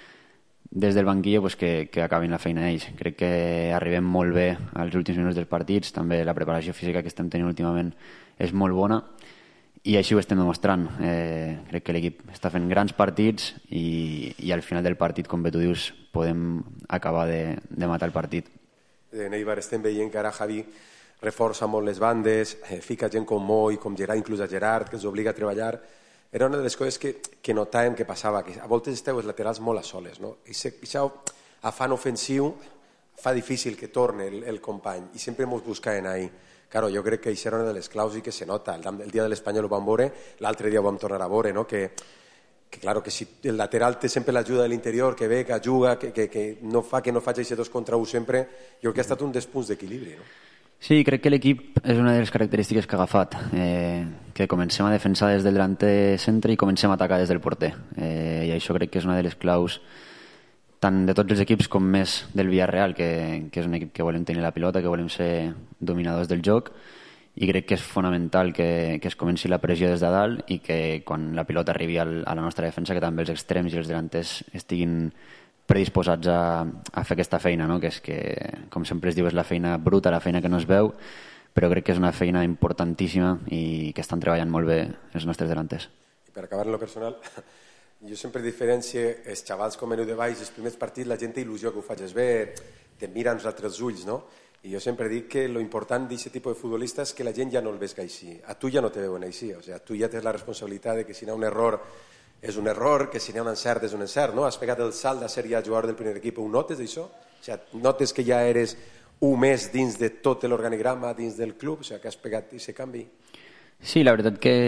des del banquillo pues que, que acabin la feina ells. Crec que arribem molt bé als últims minuts dels partits, també la preparació física que estem tenint últimament és molt bona, i així ho estem demostrant. Eh, crec que l'equip està fent grans partits i, i al final del partit, com bé tu dius, podem acabar de, de matar el partit. En Eibar estem veient que ara Javi reforça molt les bandes, eh, fica gent com Moi, com Gerard, inclús a Gerard, que els obliga a treballar. Era una de les coses que, que notàvem que passava, que a voltes esteu els laterals molt a soles, no? I això afan ofensiu fa difícil que torni el, el company, i sempre ens buscaven ahí. Claro, jo crec que això era una de les claus i que se nota. El, el dia de l'Espanyol ho vam veure, l'altre dia ho vam tornar a veure, no? Que, que, claro, que si el lateral té sempre l'ajuda de l'interior, que ve, que juga, que, que, que no fa que no faci aquest dos contra un sempre, jo crec que ha estat un dels punts d'equilibri, no? Sí, crec que l'equip és una de les característiques que ha agafat, eh, que comencem a defensar des del delanter centre i comencem a atacar des del porter. Eh, I això crec que és una de les claus tant de tots els equips com més del Villarreal, que, que és un equip que volem tenir la pilota, que volem ser dominadors del joc, i crec que és fonamental que, que es comenci la pressió des de dalt i que quan la pilota arribi al, a la nostra defensa, que també els extrems i els delanters estiguin predisposats a, a fer aquesta feina, no? Que és que, com sempre es diu, és la feina bruta, la feina que no es veu, però crec que és una feina importantíssima i que estan treballant molt bé els nostres delanters. I per acabar en lo personal, jo sempre diferencio els xavals com veniu de baix, els primers partits la gent té il·lusió que ho facis bé, te miren els altres ulls, no? I jo sempre dic que lo important d'aquest tipus de futbolista és que la gent ja no el ves així. A tu ja no te veuen així. O sea, tu ja tens la responsabilitat de que si hi ha un error és un error, que si hi ha un encert és un encert, no? Has pegat el salt de ser ja jugador del primer equip, ho notes això? O sea, notes que ja eres un més dins de tot l'organigrama, dins del club, o sea, que has pegat aquest canvi? Sí, la veritat que,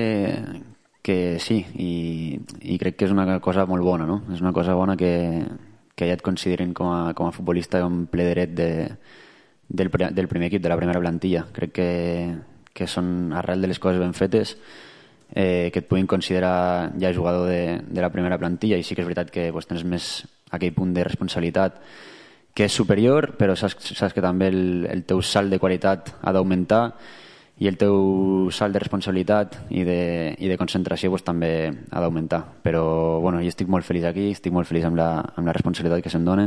que sí, i, i crec que és una cosa molt bona, no? És una cosa bona que, que ja et consideren com a, com a futbolista un ple dret de, del, del primer equip, de la primera plantilla. Crec que, que són arrel de les coses ben fetes, Eh, que et puguin considerar ja jugador de, de la primera plantilla, i sí que és veritat que pues, tens més aquell punt de responsabilitat que és superior, però saps, saps que també el, el teu salt de qualitat ha d'augmentar i el teu salt de responsabilitat i de, i de concentració pues, també ha d'augmentar. Però bueno, jo estic molt feliç aquí, estic molt feliç amb la, amb la responsabilitat que se'm dona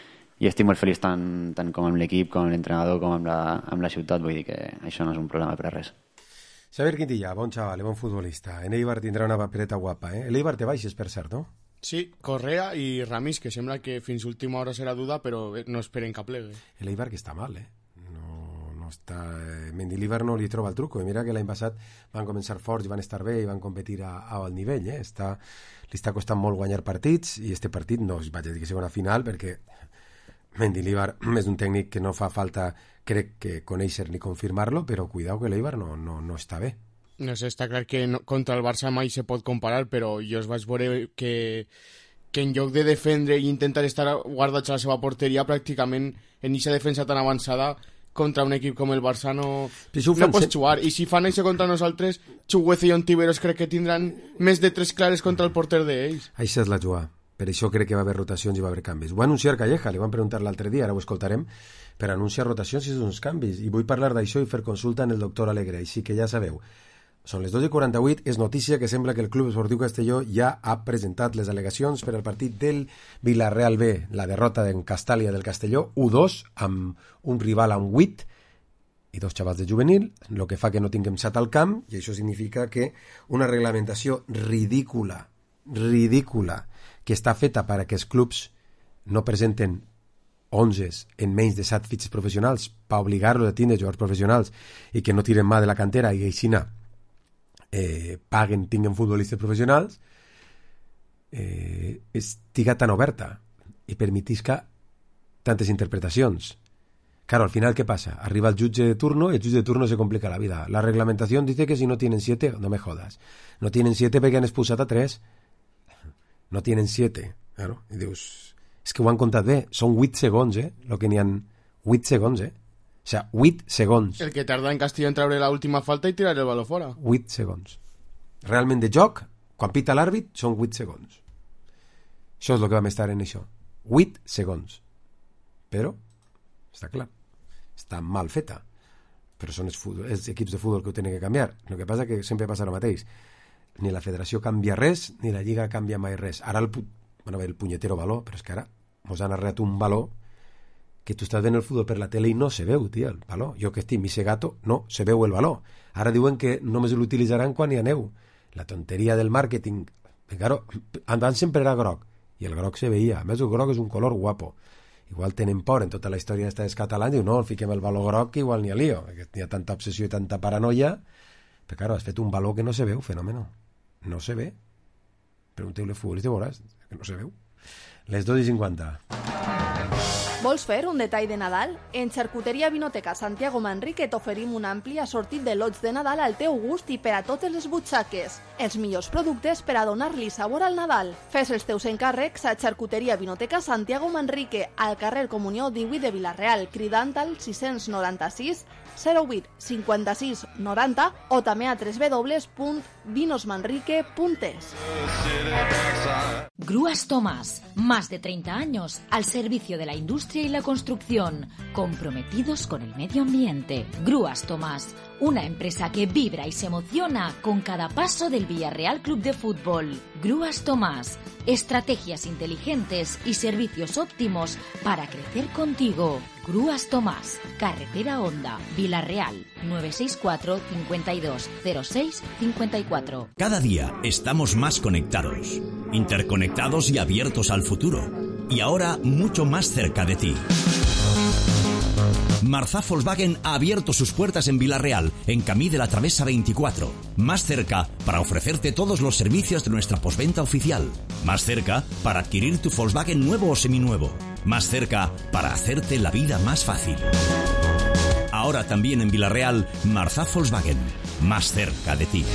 i estic molt feliç tant, tant com amb l'equip, com amb l'entrenador, com amb la, amb la ciutat. Vull dir que això no és un problema per a res. Xavier Quintilla, bon xaval, bon futbolista. En Eibar tindrà una papereta guapa, eh? L'Eibar té baixes, per cert, no? Sí, Correa i Ramis, que sembla que fins última hora serà duda, però no esperen que plegue. L'Eibar que està mal, eh? No, no està... Mendilibar no li troba el truco. I mira que l'any passat van començar forts i van estar bé i van competir a, a alt nivell, eh? Està, li està costant molt guanyar partits i este partit no vaig a dir que sigui una final perquè Mendilibar és un tècnic que no fa falta, crec que conèixer ni confirmar-lo, però cuidao que l'Eibar no, no, no està bé. No sé, està clar que no, contra el Barça mai se pot comparar, però jo es vaig veure que, que en lloc de defendre i intentar estar guardats a la seva porteria, pràcticament en aquesta defensa tan avançada contra un equip com el Barça no, no pots jugar. I si fan això contra nosaltres, Chugueza i Ontiveros crec que tindran més de tres clares contra el porter d'ells. Això és la jugada. Per això crec que va haver rotacions i va haver canvis. Ho va anunciar Calleja, li van preguntar l'altre dia, ara ho escoltarem, per anunciar rotacions i uns canvis. I vull parlar d'això i fer consulta en el doctor Alegre. Així que ja sabeu, són les dos i quaranta-vuit, és notícia que sembla que el Club Esportiu Castelló ja ha presentat les al·legacions per al partit del Villarreal B, la derrota en Castàlia del Castelló, u dos, amb un rival amb vuit i dos xavals de juvenil, el que fa que no tinguem set al camp, i això significa que una reglamentació ridícula, ridícula, que està feta per a que els clubs no presenten onze en menys de set fitxes professionals per obligar-los a tindre jugadors professionals i que no tiren mà de la cantera i així eh, paguen, tinguen futbolistes professionals, eh, estiga tan oberta i permetisca tantes interpretacions. Claro, al final, ¿qué pasa? Arriba el jutge de turno y el jutge de turno se complica la vida. La reglamentación dice que si no tienen siete, no me jodas. No tienen siete perquè han expulsat a tres. No tienen siete. Claro. I dius, és que ho han comptat bé. Són vuit segons, eh? Lo que n'hi ha vuit segons, eh? O sea, vuit segons. El que tarda en Castillo en treure la última falta i tirar el baló fora. vuit segons. Realment de joc, quan pita l'àrbit, són vuit segons. Això és el que vam estar en això. vuit segons. Però, està clar, està mal feta. Però són els, futbol, els equips de futbol que ho tenen que canviar. El que passa que sempre passa el mateix. Ni la federació canvia res, ni la lliga canvia mai res. Ara el, bueno, el punyetero valor, però és que ara mos han arreat un valor que tu estàs veient el futbol per la tele i no se veu, tia, el valor. Jo que estic mise gato, no se veu el valor. Ara diuen que només l'utilitzaran quan hi aneu. La tonteria del màrqueting. Claro, abans sempre era groc, i el groc se veia. A més, el groc és un color guapo. Igual tenen por en tota la història d'estats catalans, diu, no, fiquem el valor groc que igual n'hi ha lío, que n'hi ha tanta obsessió i tanta paranoia, però claro, has fet un valor que no se veu, fenòmeno. No se ve. Pregunteu-li al futbolista i veuràs que no se veu. Les dos i cinquanta. Vols fer un detall de Nadal? En Xarcuteria Vinoteca Santiago Manrique t'oferim un ampli assortit de lots de Nadal al teu gust i per a totes les butxaques. Els millors productes per a donar-li sabor al Nadal. Fes els teus encàrrecs a Xarcuteria Vinoteca Santiago Manrique, al carrer Comunió divuit de Vila-real, cridant al sis noranta-sis zero vuit cinquanta-sis noranta o també a doble u doble u doble u punt vinos manrique punt es. Grúas Tomás, más de treinta años al servicio de la industria y la construcción, comprometidos con el medio ambiente. Grúas Tomás, una empresa que vibra y se emociona con cada paso del Villarreal Club de Fútbol. Grúas Tomás, estrategias inteligentes y servicios óptimos para crecer contigo. Grúas Tomás, Carretera Honda, Vila-real, nueve seis cuatro, cincuenta y dos, cero seis, cincuenta y cuatro. Cada día estamos más conectados, interconectados y abiertos al futuro. Y ahora mucho más cerca de ti. Marzá Volkswagen ha abierto sus puertas en Villarreal, en Camí de la Travesa veinticuatro. Más cerca para ofrecerte todos los servicios de nuestra postventa oficial. Más cerca para adquirir tu Volkswagen nuevo o seminuevo. Más cerca para hacerte la vida más fácil. Ahora también en Villarreal, Marzá Volkswagen. Más cerca de ti.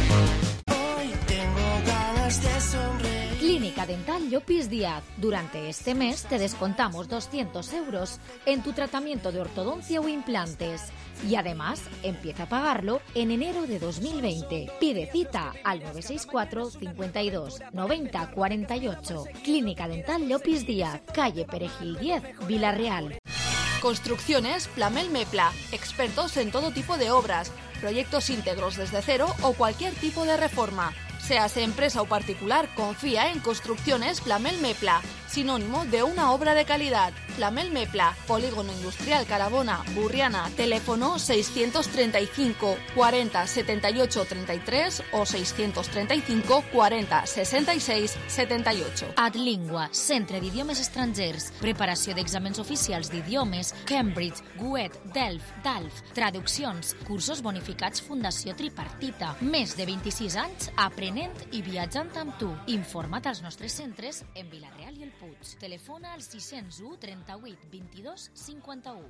Clínica Dental Llopis Díaz. Durante este mes te descontamos doscientos euros en tu tratamiento de ortodoncia o implantes. Y además, empieza a pagarlo en enero de dos mil veinte. Pide cita al nueve seis cuatro, cincuenta y dos, noventa, cuarenta y ocho. Clínica Dental Llopis Díaz, calle Perejil diez, Villarreal. Construcciones Plamel Mepla, expertos en todo tipo de obras, proyectos íntegros desde cero o cualquier tipo de reforma. Seas empresa o particular, confía en Construcciones Plamel Mepla, sinónimo de una obra de calidad. Plamel Mepla, Polígono Industrial Carabona, Burriana, teléfono seiscientos treinta y cinco, cuarenta, setenta y ocho, treinta y tres o seiscientos treinta y cinco, cuarenta, sesenta y seis, setenta y ocho. Adlingua, Centre d'Idiomes Estrangers, preparació d'exàmens oficials d'idiomes, Cambridge, Goethe, Delft, Dalf, traduccions, cursos bonificats Fundació Tripartita. Més de vint-i-sis anys aprenent i viatjant amb tu. Informa't als nostres centres en Vilareal i el Puig. Telefona al sis cents u, trenta-vuit, vint-i-dos, cinquanta-u.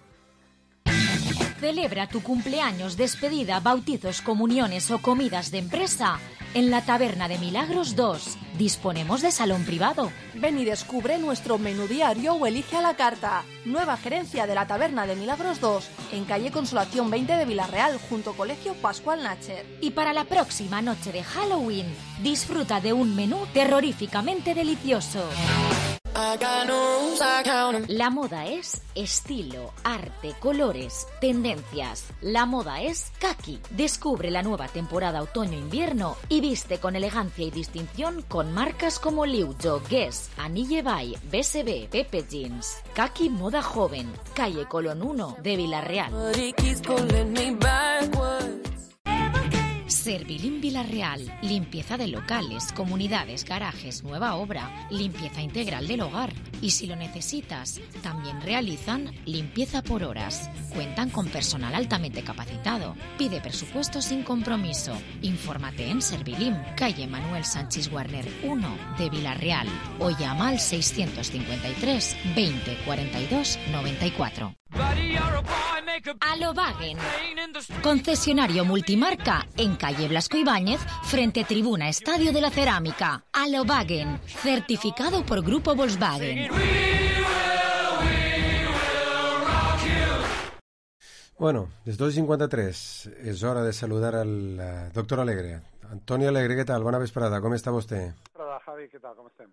Celebra tu cumpleaños, despedida, bautizos, comuniones o comidas de empresa en la Taberna de Milagros dos. Disponemos de salón privado. Ven y descubre nuestro menú diario o elige a la carta. Nueva gerencia de la Taberna de Milagros dos, en calle Consolación veinte de Villarreal, junto Colegio Pascual Nacher. Y para la próxima noche de Halloween, disfruta de un menú terroríficamente delicioso. La moda es estilo, arte, colores, tendencias. La moda es Kaki. Descubre la nueva temporada otoño-invierno y viste con elegancia y distinción con marcas como Liujo, Guess, Anille Bay, B S B, Pepe Jeans. Kaki Moda Joven, calle Colón uno de Villarreal. Servilim Villarreal, limpieza de locales, comunidades, garajes, nueva obra, limpieza integral del hogar. Y si lo necesitas, también realizan limpieza por horas. Cuentan con personal altamente capacitado. Pide presupuesto sin compromiso. Infórmate en Servilim, calle Manuel Sánchez Warner uno de Villarreal o llama al seiscientos cincuenta y tres, veinte, cuarenta y dos, noventa y cuatro. Alobagen, concesionario multimarca en calle Blasco Ibáñez, frente Tribuna Estadio de la Cerámica. Alobagen, certificado por Grupo Volkswagen. Bueno, les dos i cinquanta-tres, és hora de saludar al uh, doctor Alegre. Antonio Alegre, què tal? Bona vesprada, com està vostè? Hola, Javi, què tal? Com estem?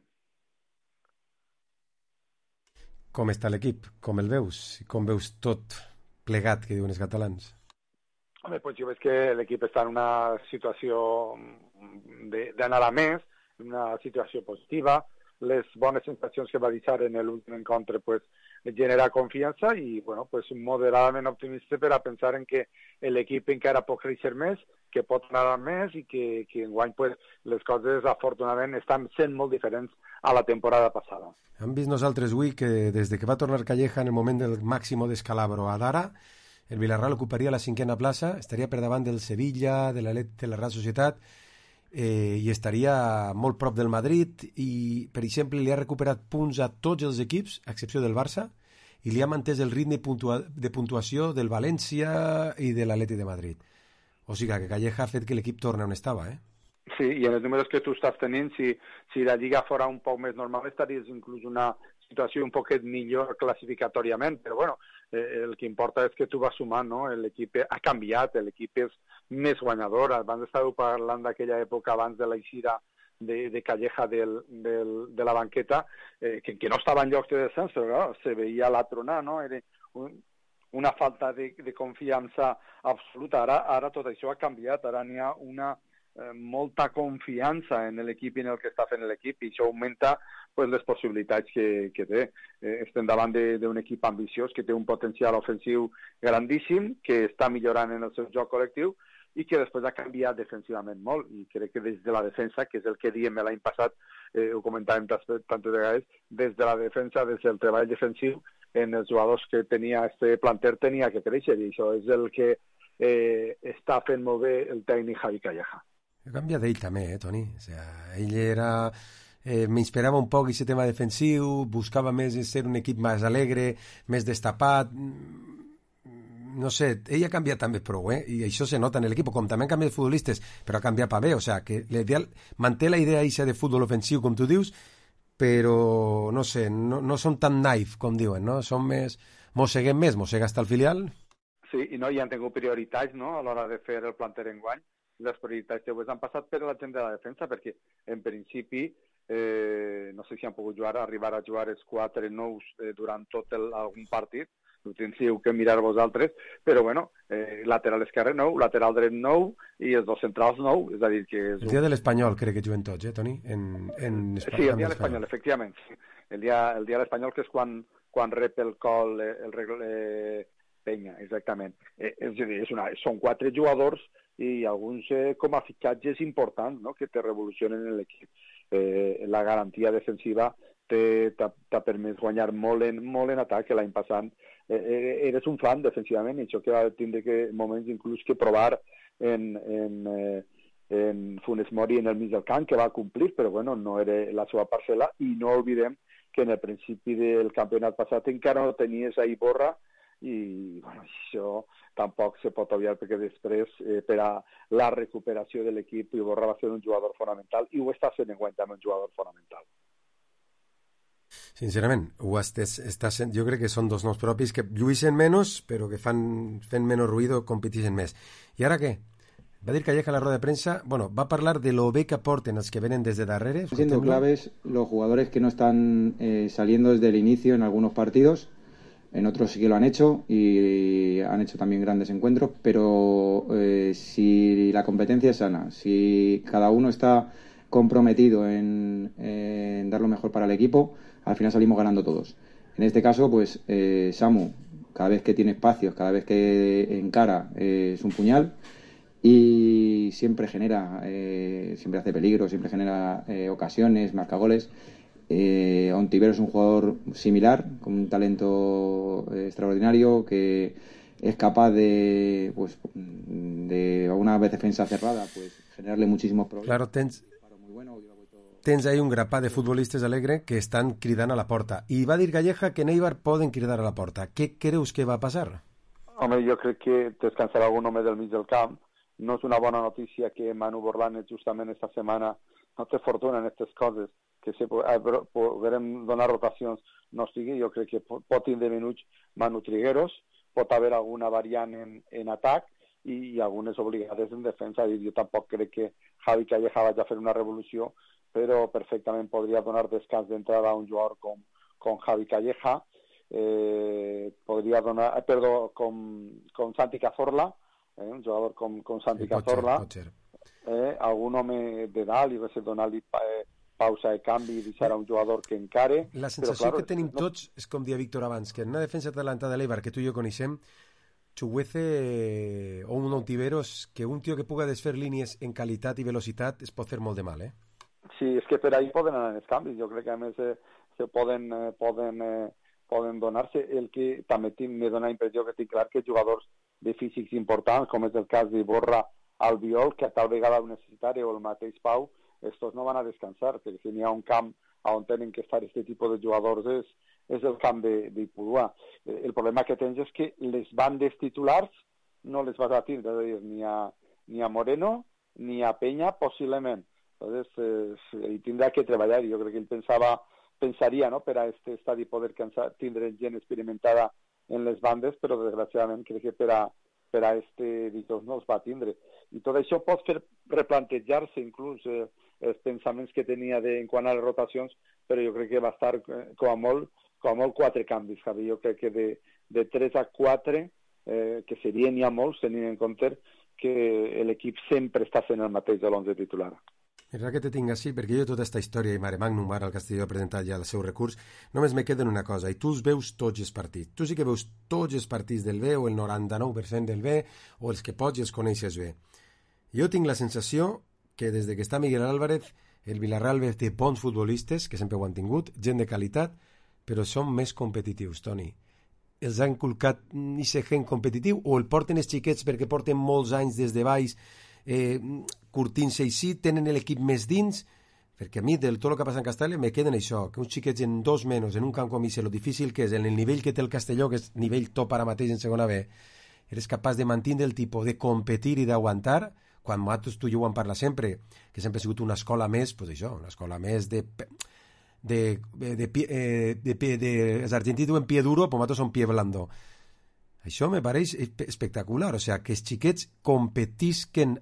Com està l'equip? Com el veus? Com veus tot plegat, que diuen els catalans? Home, pues jo veig que l'equip està en una situació d'anar a més, una situació positiva. Les bones sensacions que va deixar en l'últim encontre pues, genera confiança i bueno, pues, moderadament optimista per a pensar en que l'equip encara pot créixer més, que pot anar més i que, que enguany pues, les coses afortunadament estan sent molt diferents a la temporada passada. Hem vist nosaltres avui que des de que va tornar Calleja en el moment del màximo descalabro a Dara, el Villarreal ocuparia la cinquena plaça, estaria per davant del Sevilla, de la, de la Real Societat, eh, i estaria molt prop del Madrid i, per exemple, li ha recuperat punts a tots els equips, a excepció del Barça, i li ha mantès el ritme puntua de puntuació del València i de l'Atleti de Madrid. O sigui que Calleja ha fet que l'equip torni on estava, eh? Sí, i en els números que tu estàs tenint, si, si la Lliga fora un poc més normal, estaries inclús una situació un poquet millor classificatòriament, però bueno, eh, el que importa és que tu vas sumant, no? L'equip ha canviat, l'equip és més guanyador. Abans estàveu parlant d'aquella època abans de l'eixida de, de Calleja del, del, de la banqueta, eh, que, que no estava en llocs de descens, però claro, se veia la tronar, no? Era un, una falta de, de confiança absoluta. Ara, ara tot això ha canviat, ara n'hi ha una eh, molta confiança en l'equip i en el que està fent l'equip, i això augmenta pues, les possibilitats que, que té. Eh, estem davant d'un equip ambiciós que té un potencial ofensiu grandíssim, que està millorant en el seu joc col·lectiu i que després ha canviat defensivament molt, i crec que des de la defensa, que és el que diem l'any passat, eh, ho comentàvem tantes vegades, des de la defensa, des del treball defensiu, en els jugadors que tenia este planter tenia que créixer, i això és el que eh, està fent molt bé el tècnic Javi Calleja. Canvia d'ell també, eh, Toni? O sea, ell era... Eh, m'inspirava un poc aquest tema defensiu, buscava més ser un equip més alegre, més destapat, no sé, ell ha canviat també prou, eh? I això se nota en l'equip, com també han canviat futbolistes, però ha canviat per bé, o sea, que l'ideal manté la idea eixa de futbol ofensiu, com tu dius, però, no sé, no, no són tan naif, com diuen, no? Són més... Mosseguem més, mossega hasta el filial. Sí, i no, i han tingut prioritats, no?, a l'hora de fer el planter enguany. Les prioritats que han passat per la gent de la defensa, perquè, en principi, eh, no sé si han pogut jugar, arribar a jugar els quatre nous eh, durant tot el, algun partit, ho teniu que mirar vosaltres, però bueno, eh, lateral esquerre nou, lateral dret nou i els dos centrals nou, és a dir que... És el dia un... de l'Espanyol crec que juguen tots, eh, Toni? En, en Espanya, sí, el dia de l'Espanyol, efectivament. Sí. El dia, el dia de l'Espanyol, que és quan, quan rep el col eh, el regle eh, Penya, exactament. Eh, és a dir, és una, són quatre jugadors i alguns eh, com a fitxatges importants, no?, que te revolucionen l'equip. Eh, la garantia defensiva t'ha permès guanyar molt en, molt en atac, que l'any passat eh, eres un fan defensivament, i això que va tindre que, moments inclús que provar en, en, eh, en Funes Mori en el mig del camp, que va complir, però bueno, no era la seva parcel·la, i no oblidem que en el principi del campionat passat encara no tenies a Iborra, i bueno, això tampoc se pot obviar, perquè després eh, per a la recuperació de l'equip Iborra va ser un jugador fonamental, i ho està sent enguany també un jugador fonamental. Sincerament, ho estàs, estàs, jo crec que són dos noms propis que lluïssin menys, però que fan, fent menys ruïdo, competixen més. I ara què? Va dir Calleja en la rueda de prensa, bueno, va a hablar de lo bé que aporten los que vienen desde darrere. Siendo claves los jugadores que no están eh, saliendo desde el inicio en algunos partidos, en otros sí que lo han hecho y han hecho también grandes encuentros, pero eh, si la competencia es sana, si cada uno está comprometido en, en dar lo mejor para el equipo, al final salimos ganando todos. En este caso, pues eh, Samu, cada vez que tiene espacios, cada vez que encara, eh, es un puñal. Y siempre genera, eh, siempre hace peligro, siempre genera eh, ocasiones, marca goles. Eh, Ontivero es un jugador similar, con un talento eh, extraordinario, que es capaz de, pues, de una vez defensa cerrada, pues generarle muchísimos problemas. Claro, tens, tens ahí un grapà de futbolistes alegre que estan cridant a la porta. I va dir Calleja que en Eibar poden cridar a la porta. Què creus que va passar? Home, jo crec que descansarà algun home del mig del camp. No és una bona notícia que Manu Borlanes justament esta setmana no té fortuna en aquestes coses, que si podrem donar rotacions no estigui. Jo crec que pot tindre minuts Manu Trigueros, pot haver alguna variant en, en atac i, i algunes obligades en defensa. I jo tampoc crec que Javi Calleja vagi a fer una revolució, però perfectament podria donar descans d'entrada a un jugador com, com Javi Calleja, eh, podria donar, eh, perdó, com, com Santi Cazorla, Eh, un jugador com, com Santi sí, Cazorla, eh, algun home de dalt i va ser donar-li pa, eh, pausa de canvi i deixar a un jugador que encare. La sensació però, claro, que tenim no... tots és com dia Víctor abans, que en una defensa talentada de l'Eibar que tu i jo coneixem, Chuguece eh, o un Ontiveros, que un tio que puga desfer línies en qualitat i velocitat es pot fer molt de mal, eh? Sí, és que per ahí poden anar els canvis, jo crec que a més eh, se poden, eh, poden, eh, poden donar-se. El que també tinc, me dona la impressió que tinc clar que jugadors de físics importants, com és el cas d'Iborra Albiol, que tal vegada ho necessitaré, o el mateix Pau, estos no van a descansar, perquè si n'hi ha un camp on tenen que estar aquest tipus de jugadors és, és el camp d'Ipurua. El problema que tens és que les bandes titulars no les vas a tindre, és a dir, ni a, ni a Moreno ni a Peña, possiblement. Entonces, eh, hi tindrà que treballar, i jo crec que ell pensava, pensaria, no?, per a aquest estadi poder cansar, tindre gent experimentada en les bandes, però desgraciadament crec que per a, per a este dijous no els va tindre. I tot això pot fer replantejar-se inclús eh, els pensaments que tenia de, en quant a les rotacions, però jo crec que va estar eh, com a molt, com a molt quatre canvis, Javi. Jo crec que de, de tres a quatre, eh, que serien ja molts, tenint en compte que l'equip sempre està fent el mateix de l'onze titular. Mira que te tinc així, perquè jo tota aquesta història i Mare Magnum, ara el Castelló ha presentat ja el seu recurs, només me queda una cosa, i tu els veus tots els partits. Tu sí que veus tots els partits del B, o el noranta-nou per cent del B, o els que pots i els coneixes bé. Jo tinc la sensació que des de que està Miguel Álvarez, el Villarreal té bons futbolistes, que sempre ho han tingut, gent de qualitat, però són més competitius, Toni. els ha inculcat aquest gen competitiu o el porten els xiquets perquè porten molts anys des de baix eh, curtint-se així, tenen l'equip més dins? Perquè a mi, del tot el que passa en Castella, me queden això, que uns xiquets en dos menys, en un camp com això, lo difícil que és, en el nivell que té el Castelló, que és nivell top ara mateix en segona B, eres capaç de mantenir el tipus de competir i d'aguantar, quan nosaltres tu i jo ho hem parlat sempre, que sempre ha sigut una escola més, pues això, una escola més de... de, de, de, de, de, de, de els argentins diuen pie duro, però nosaltres som pie blando. Això me pareix espectacular, o sigui, que els xiquets competisquen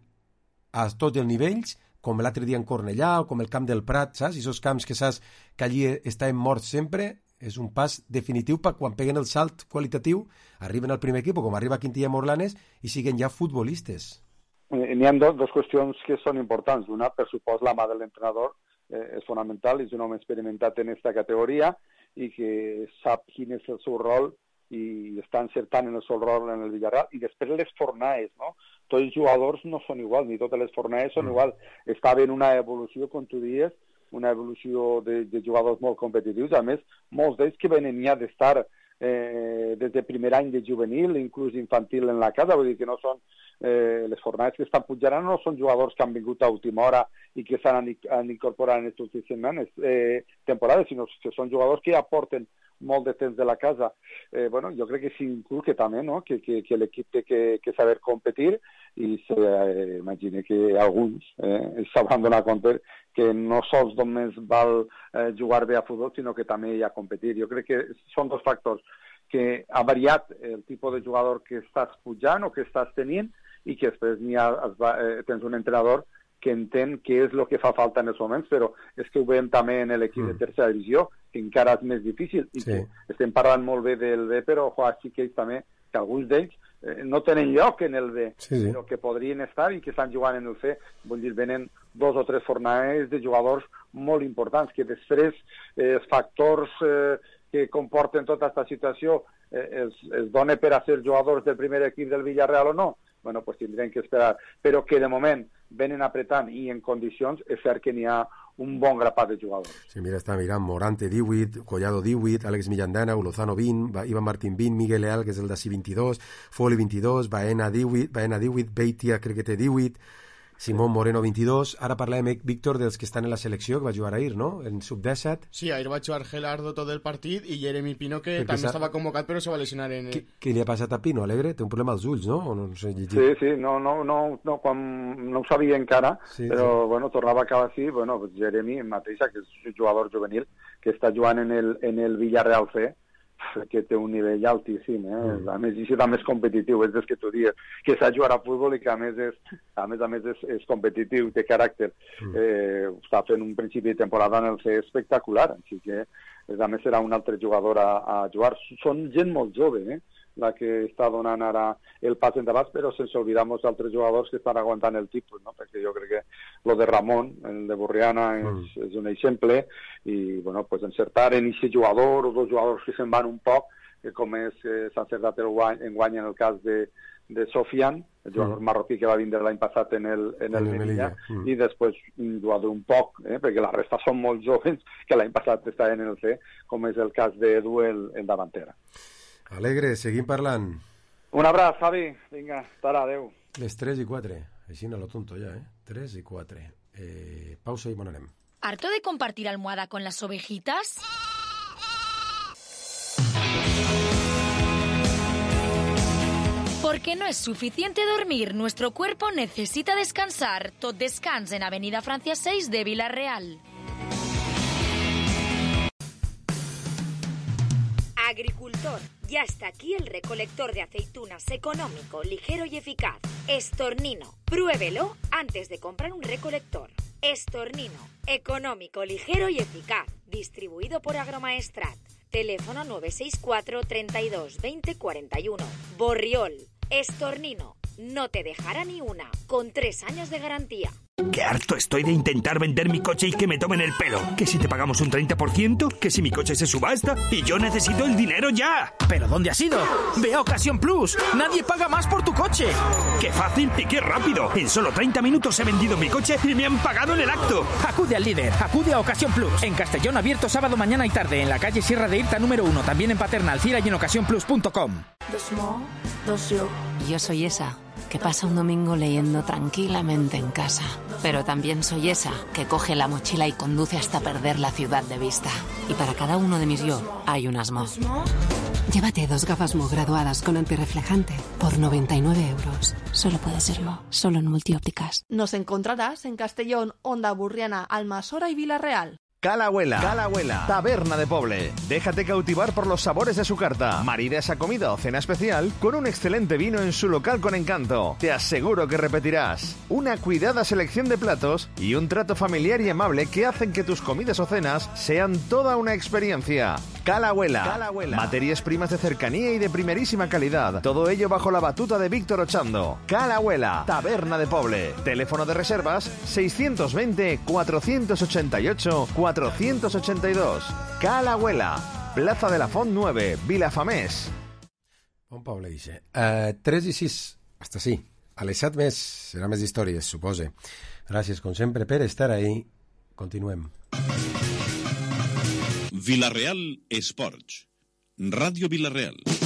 a tots els nivells, com l'altre dia en Cornellà o com el camp del Prat, saps? I aquests camps que saps que allí estan morts sempre, és un pas definitiu per quan peguen el salt qualitatiu, arriben al primer equip, com arriba Quintilla Morlanes, i siguen ja futbolistes. N'hi ha dos, dos qüestions que són importants. Una, per supost, la mà de l'entrenador eh, és fonamental, és un home experimentat en aquesta categoria i que sap quin és el seu rol i està encertant en el seu rol en el Villarreal. I després les fornades, no? Tots els jugadors no són iguals, ni totes les fornades són mm. iguals. Està havent una evolució, com tu dies, una evolució de, de jugadors molt competitius. A més, molts d'ells que venen ja d'estar eh, des del primer any de juvenil, inclús infantil en la casa, vull dir que no són eh, les fornades que estan pujant, no són jugadors que han vingut a última hora i que s'han incorporat en aquestes setmanes, eh, temporades, sinó que són jugadors que aporten molt de temps de la casa. Eh, bueno, jo crec que s'inculca també, no? que, que, que l'equip té que, que saber competir i se, eh, imagine que alguns eh, s'hauran donat compte que no sols només val eh, jugar bé a futbol, sinó que també hi ha competir. Jo crec que són dos factors, que ha variat el tipus de jugador que estàs pujant o que estàs tenint i que després n'hi ha, eh, tens un entrenador que entén què és el que fa falta en els moments, però és que ho veiem també en l'equip mm. de tercera divisió, que encara és més difícil, i sí. que estem parlant molt bé del B, però ojo, així que ells també, que alguns d'ells eh, no tenen lloc en el B, sí, sí. però que podrien estar i que estan jugant en el C. Vull dir, venen dos o tres fornades de jugadors molt importants, que després eh, els factors eh, que comporten tota aquesta situació eh, els, els dona per a ser jugadors del primer equip del Villarreal o no, bueno, pues tindrem que esperar, però que de moment venen apretant i en condicions és cert que n'hi ha un bon grapat de jugadors. Sí, mira, està mirant Morante divuit, Collado divuit, Àlex Millandana, Lozano vint, Ivan Martín vint, Miguel Leal, que és el de vint-i-dos, Foli vint-i-dos, Baena divuit, Baena divuit, Beitia crec que té divuit, Simón Moreno vint-i-dos, ara parlem, Víctor, dels que estan en la selecció, que va jugar ahir, no? En sub disset. Sí, ahir va jugar Gelardo tot el partit i Jeremy Pino, que Perquè també estava convocat, però se va lesionar en... Què, què li ha passat a Pino, Alegre? Té un problema als ulls, no? O no, no sé llegir. Sí, sí, no, no, no, no, quan no ho sabia encara, sí, però, sí. bueno, tornava a acabar així, bueno, pues Jeremy mateixa, que és un jugador juvenil, que està jugant en el, en el Villarreal C, que té un nivell altíssim, eh? Mm. A més, i també és competitiu, és des que tu dius, que s'ha jugat a futbol i que a més és, a més, a més és, és competitiu, té caràcter. Mm. Eh, està fent un principi de temporada en el C espectacular, així que a més serà un altre jugador a, a jugar. Són gent molt jove, eh? la que està donant ara el pas endavant, però sense oblidar molts altres jugadors que estan aguantant el tipus, no? Perquè jo crec que lo de Ramon, el de Borriana, és, mm. és un exemple, i bueno, pues encertar en aquest jugador o dos jugadors que se'n van un poc, que com és eh, s'ha encertat el guany, en guany en el cas de, de Sofian, el jugador mm. marroquí que va vindre l'any passat en el, en el, el Melilla, mm. i després un jugador un poc, eh, perquè la resta són molt joves, que l'any passat estaven en el C, com és el cas d'Edu, el, el davantera. Alegre, seguim parlant. Un abraç, Javi. Vinga, tara, adeu. Les tres i quatre. Així no lo tonto ja, eh? tres i quatre. Eh, pausa i bon anem. ¿Harto de compartir almohada con las ovejitas? Porque no es suficiente dormir, nuestro cuerpo necesita descansar. Tot descans en Avenida Francia seis de Villarreal. Agricultor, ya está aquí el recolector de aceitunas económico, ligero y eficaz. Estornino, pruébelo antes de comprar un recolector. Estornino, económico, ligero y eficaz. Distribuido por Agromaestrat. Teléfono nueve seis cuatro, treinta y dos, veinte, cuarenta y uno. Borriol, Estornino, no te dejará ni una, con tres años de garantía. Qué harto estoy de intentar vender mi coche y que me tomen el pelo. Que si te pagamos un treinta por ciento, que si mi coche se subasta y yo necesito el dinero ya. ¿Pero dónde has ido? Ve a Ocasión Plus. Nadie paga más por tu coche. ¡Qué fácil y qué rápido! En solo treinta minutos he vendido mi coche y me han pagado en el acto. Acude al líder. Acude a Ocasión Plus. En Castellón, abierto sábado, mañana y tarde. En la calle Sierra de Irta número uno. También en Paterna, Alcira y en ocasión plus punto com. Yo soy esa que pasa un domingo leyendo tranquilamente en casa. Pero también soy esa que coge la mochila y conduce hasta perder la ciudad de vista. Y para cada uno de mis yo hay un Asmo. Llévate dos gafas Mo graduadas con antirreflejante por noventa y nueve euros. Solo puede ser Mo, solo en Multiópticas. Nos encontrarás en Castellón, Onda Burriana, Almasora y Villarreal. Calahuela, Calahuela, taberna de Poble. Déjate cautivar por los sabores de su carta. Marida esa comida o cena especial con un excelente vino en su local con encanto. Te aseguro que repetirás. Una cuidada selección de platos y un trato familiar y amable que hacen que tus comidas o cenas sean toda una experiencia. Calahuela, Calahuela. Materias primas de cercanía y de primerísima calidad. Todo ello bajo la batuta de Víctor Ochando. Calahuela, taberna de Poble. Teléfono de reservas seiscientos veinte, cuatrocientos ochenta y ocho, cuatrocientos ochenta y dos. Calahuela, Plaza de la Font nueve, Vilafamés. Bon Poble dice. Uh, tres i sis, hasta sí. A les set més serà més històries, supose. Gràcies, com sempre, per estar ahí. Continuem. Villarreal Esports. Ràdio Villarreal.